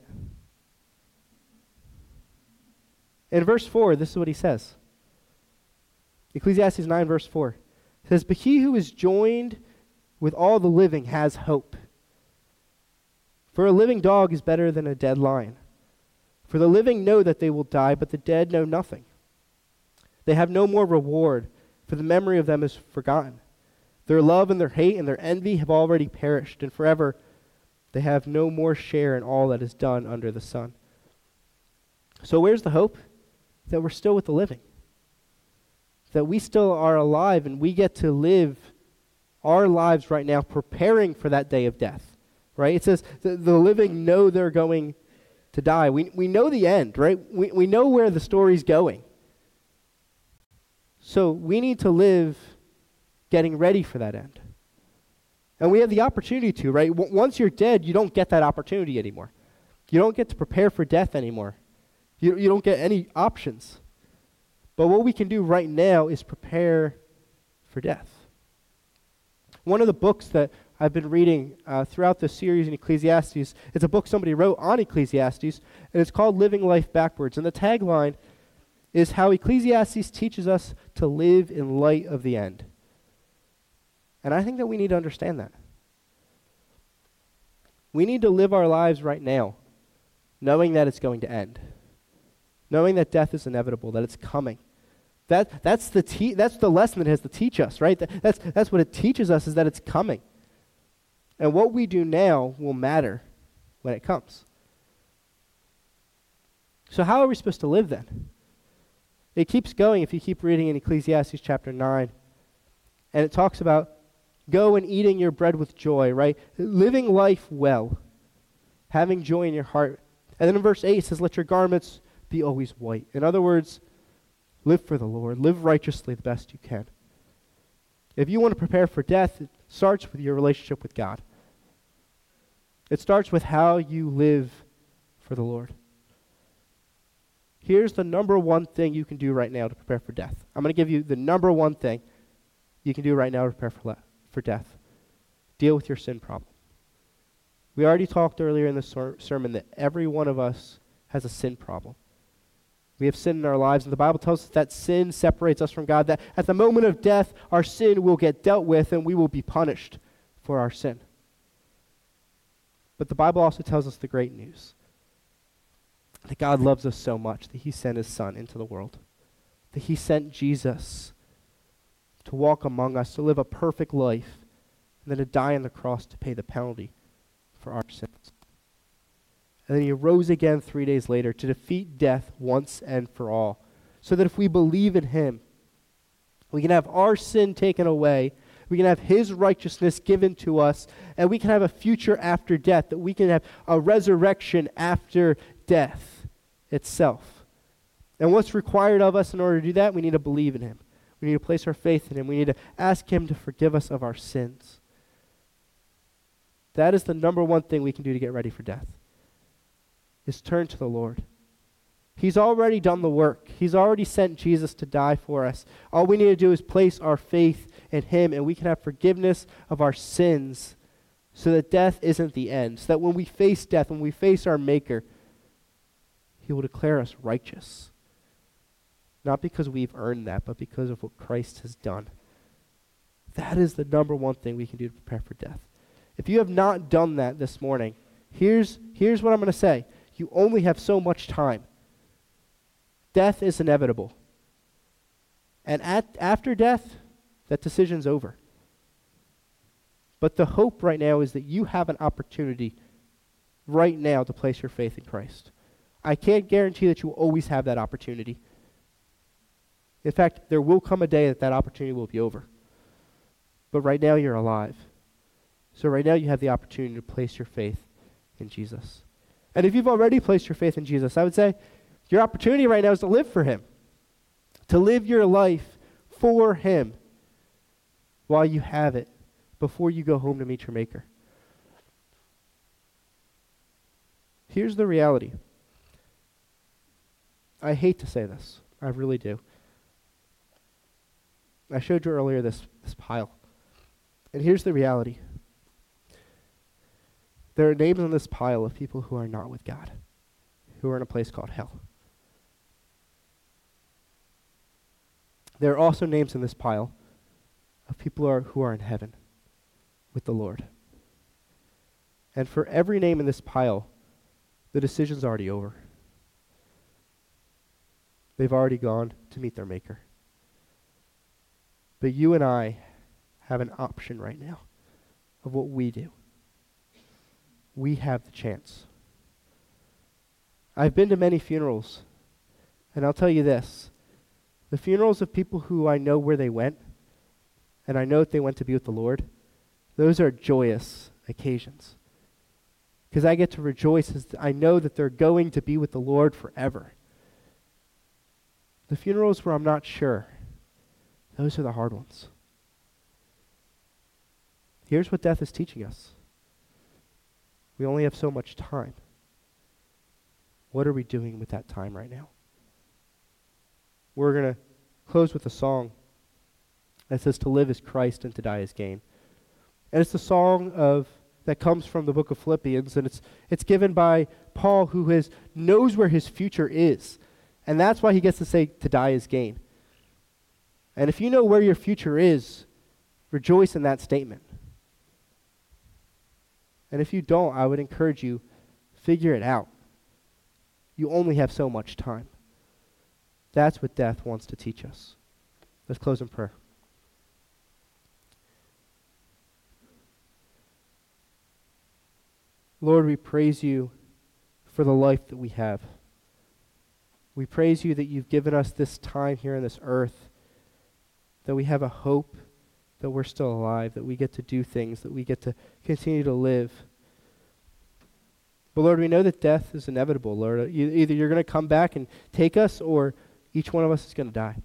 In verse 4, this is what he says. Ecclesiastes 9, verse 4. It says, but he who is joined with all the living has hope. For a living dog is better than a dead lion. For the living know that they will die, but the dead know nothing. They have no more reward, for the memory of them is forgotten. Their love and their hate and their envy have already perished, and forever they have no more share in all that is done under the sun. So where's the hope? That we're still with the living. That we still are alive and we get to live our lives right now preparing for that day of death. Right? It says the living know they're going to die. We know the end, right? We know where the story's going. So we need to live getting ready for that end. And we have the opportunity to, right? Once you're dead, you don't get that opportunity anymore. You don't get to prepare for death anymore. You don't get any options. But what we can do right now is prepare for death. One of the books that I've been reading throughout this series in Ecclesiastes, it's a book somebody wrote on Ecclesiastes, and it's called Living Life Backwards. And the tagline is how Ecclesiastes teaches us to live in light of the end. And I think that we need to understand that. We need to live our lives right now, knowing that it's going to end. Knowing that death is inevitable, that it's coming. That's the lesson it has to teach us, right? That's what it teaches us, is that it's coming. And what we do now will matter when it comes. So how are we supposed to live then? It keeps going if you keep reading in Ecclesiastes chapter 9. And it talks about go and eating your bread with joy, right? Living life well. Having joy in your heart. And then in verse 8 it says, let your garments be always white. In other words, live for the Lord. Live righteously the best you can. If you want to prepare for death, it starts with your relationship with God. It starts with how you live for the Lord. Here's the number one thing you can do right now to prepare for death. I'm going to give you the number one thing you can do right now to prepare for death. Deal with your sin problem. We already talked earlier in the sermon that every one of us has a sin problem. We have sin in our lives, and the Bible tells us that sin separates us from God, that at the moment of death, our sin will get dealt with and we will be punished for our sin. But the Bible also tells us the great news, that God loves us so much that he sent his Son into the world, that he sent Jesus to walk among us, to live a perfect life, and then to die on the cross to pay the penalty for our sins. And then he rose again 3 days later to defeat death once and for all, so that if we believe in him, we can have our sin taken away, we can have his righteousness given to us, and we can have a future after death, that we can have a resurrection after death itself. And what's required of us in order to do that? We need to believe in him. We need to place our faith in him. We need to ask him to forgive us of our sins. That is the number one thing we can do to get ready for death, is turn to the Lord. He's already done the work. He's already sent Jesus to die for us. All we need to do is place our faith in him, and we can have forgiveness of our sins so that death isn't the end, so that when we face death, when we face our Maker, he will declare us righteous. Not because we've earned that, but because of what Christ has done. That is the number one thing we can do to prepare for death. If you have not done that this morning, here's what I'm going to say. You only have so much time. Death is inevitable. And after death, that decision's over. But the hope right now is that you have an opportunity right now to place your faith in Christ. I can't guarantee that you will always have that opportunity. In fact, there will come a day that opportunity will be over. But right now you're alive. So right now you have the opportunity to place your faith in Jesus. And if you've already placed your faith in Jesus, I would say your opportunity right now is to live for him. To live your life for him while you have it, before you go home to meet your Maker. Here's the reality. I hate to say this. I really do. I showed you earlier this pile. And here's the reality. There are names on this pile of people who are not with God, who are in a place called hell. There are also names in this pile of people who are in heaven with the Lord. And for every name in this pile, the decision's already over. They've already gone to meet their Maker. But you and I have an option right now of what we do. We have the chance. I've been to many funerals, and I'll tell you this. The funerals of people who I know where they went, and I know that they went to be with the Lord, those are joyous occasions. Because I get to rejoice as I know that they're going to be with the Lord forever. The funerals where I'm not sure, those are the hard ones. Here's what death is teaching us. We only have so much time. What are we doing with that time right now? We're going to close with a song that says, "To live is Christ and to die is gain." And it's the song that comes from the book of Philippians, and it's given by Paul, who knows where his future is. And that's why he gets to say, to die is gain. And if you know where your future is, rejoice in that statement. And if you don't, I would encourage you, figure it out. You only have so much time. That's what death wants to teach us. Let's close in prayer. Lord, we praise you for the life that we have. We praise you that you've given us this time here on this earth, that we have a hope that we're still alive, that we get to do things, that we get to continue to live. But Lord, we know that death is inevitable, Lord. Either you're going to come back and take us, or each one of us is going to die.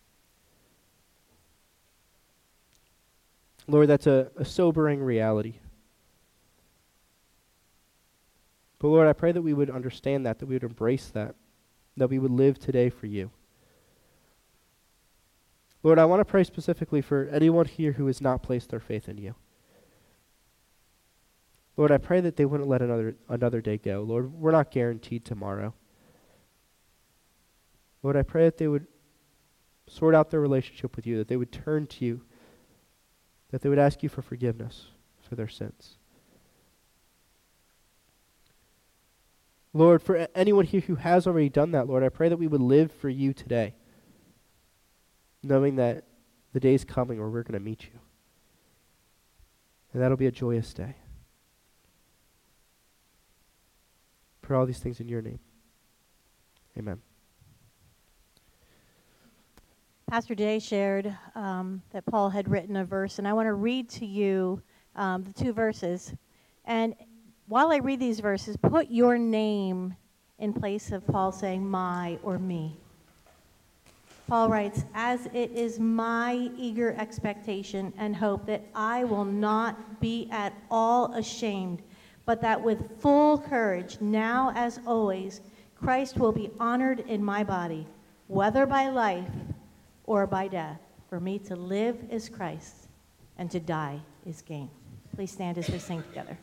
Lord, that's a sobering reality. But Lord, I pray that we would understand that we would embrace that we would live today for you. Lord, I want to pray specifically for anyone here who has not placed their faith in you. Lord, I pray that they wouldn't let another day go. Lord, we're not guaranteed tomorrow. Lord, I pray that they would sort out their relationship with you, that they would turn to you, that they would ask you for forgiveness for their sins. Lord, for anyone here who has already done that, Lord, I pray that we would live for you today, knowing that the day's coming where we're going to meet you. And that'll be a joyous day. Pray all these things in your name. Amen. Pastor Jay shared that Paul had written a verse, and I want to read to you the two verses. And while I read these verses, put your name in place of Paul saying my or me. Paul writes, "As it is my eager expectation and hope that I will not be at all ashamed, but that with full courage, now as always, Christ will be honored in my body, whether by life or by death. For me to live is Christ, and to die is gain." Please stand as we sing together.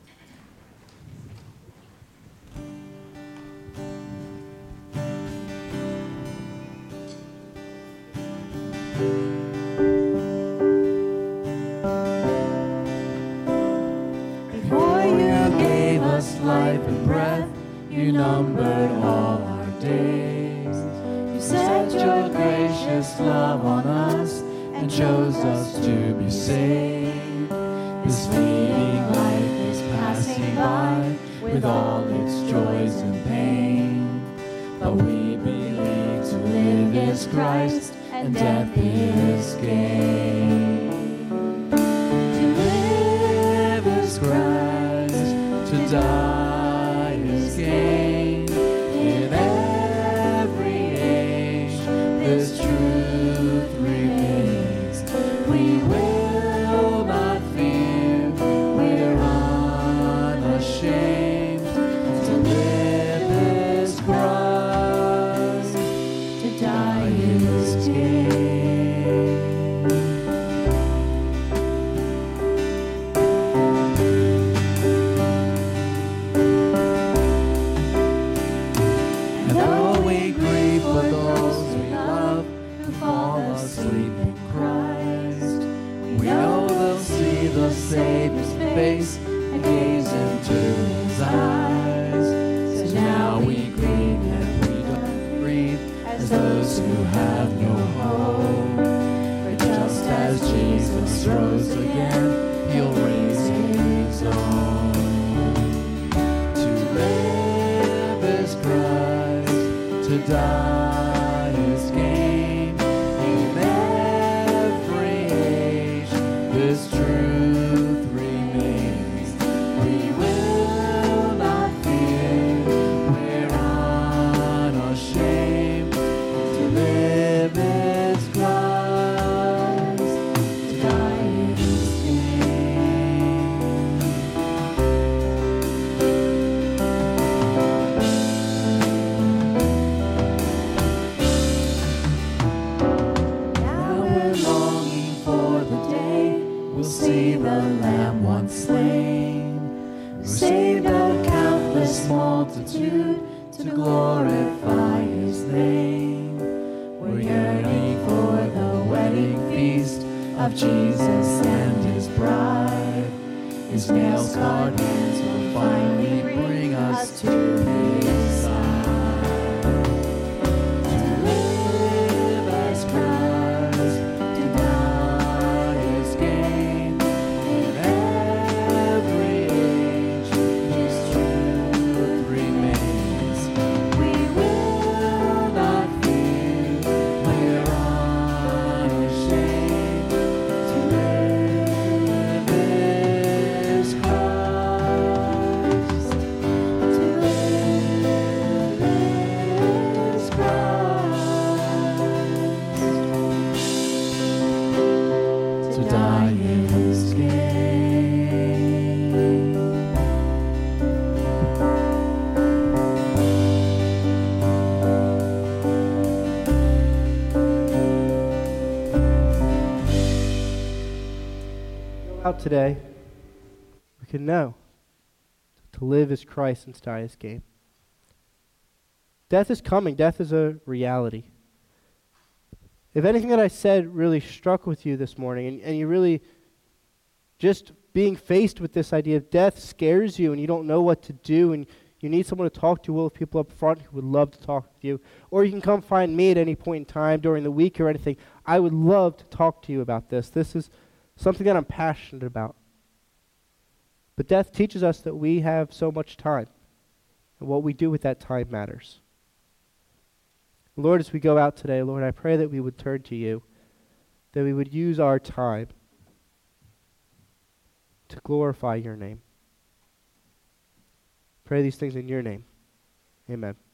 Before you gave us life and breath, you numbered all our days. You set your gracious love on us and chose us to be saved. This fleeting life is passing by with all its joys and pain. But we believe to live is Christ and death is gain. To live is Christ, to die is gain. In every age, this truth remains. We will not fear, we're unashamed. To live is Christ, to die is gain. And though we grieve for those we love who fall asleep in Christ, we know they'll see the Savior's face and gaze into his eyes. So now we grieve and we don't breathe as those who have no hope. For just as Jesus rose again, he'll raise his own. To live is Christ, to die is gain. In every age, this truth remains. We will not fear, we're unashamed. To live is Christ, to die is gain. Now we're longing for the day we'll see the Lamb once slain, who saved a countless multitude to glorify his name. We're yearning for the wedding feast of Jesus and his bride. His nail-scarred hands will finally bring us to his side. To live as Christ, to die is gain. In every age, this truth remains. We will not fear, we're unashamed. To live is Christ, to die and escape. Out today, we can know to live is Christ and to die is gain. Death is coming. Death is a reality. If anything that I said really struck with you this morning, and you really just being faced with this idea of death scares you and you don't know what to do and you need someone to talk to, we'll have people up front who would love to talk with you. Or you can come find me at any point in time during the week or anything. I would love to talk to you about this. This is something that I'm passionate about. But death teaches us that we have so much time, and what we do with that time matters. Lord, as we go out today, Lord, I pray that we would turn to you, that we would use our time to glorify your name. Pray these things in your name. Amen.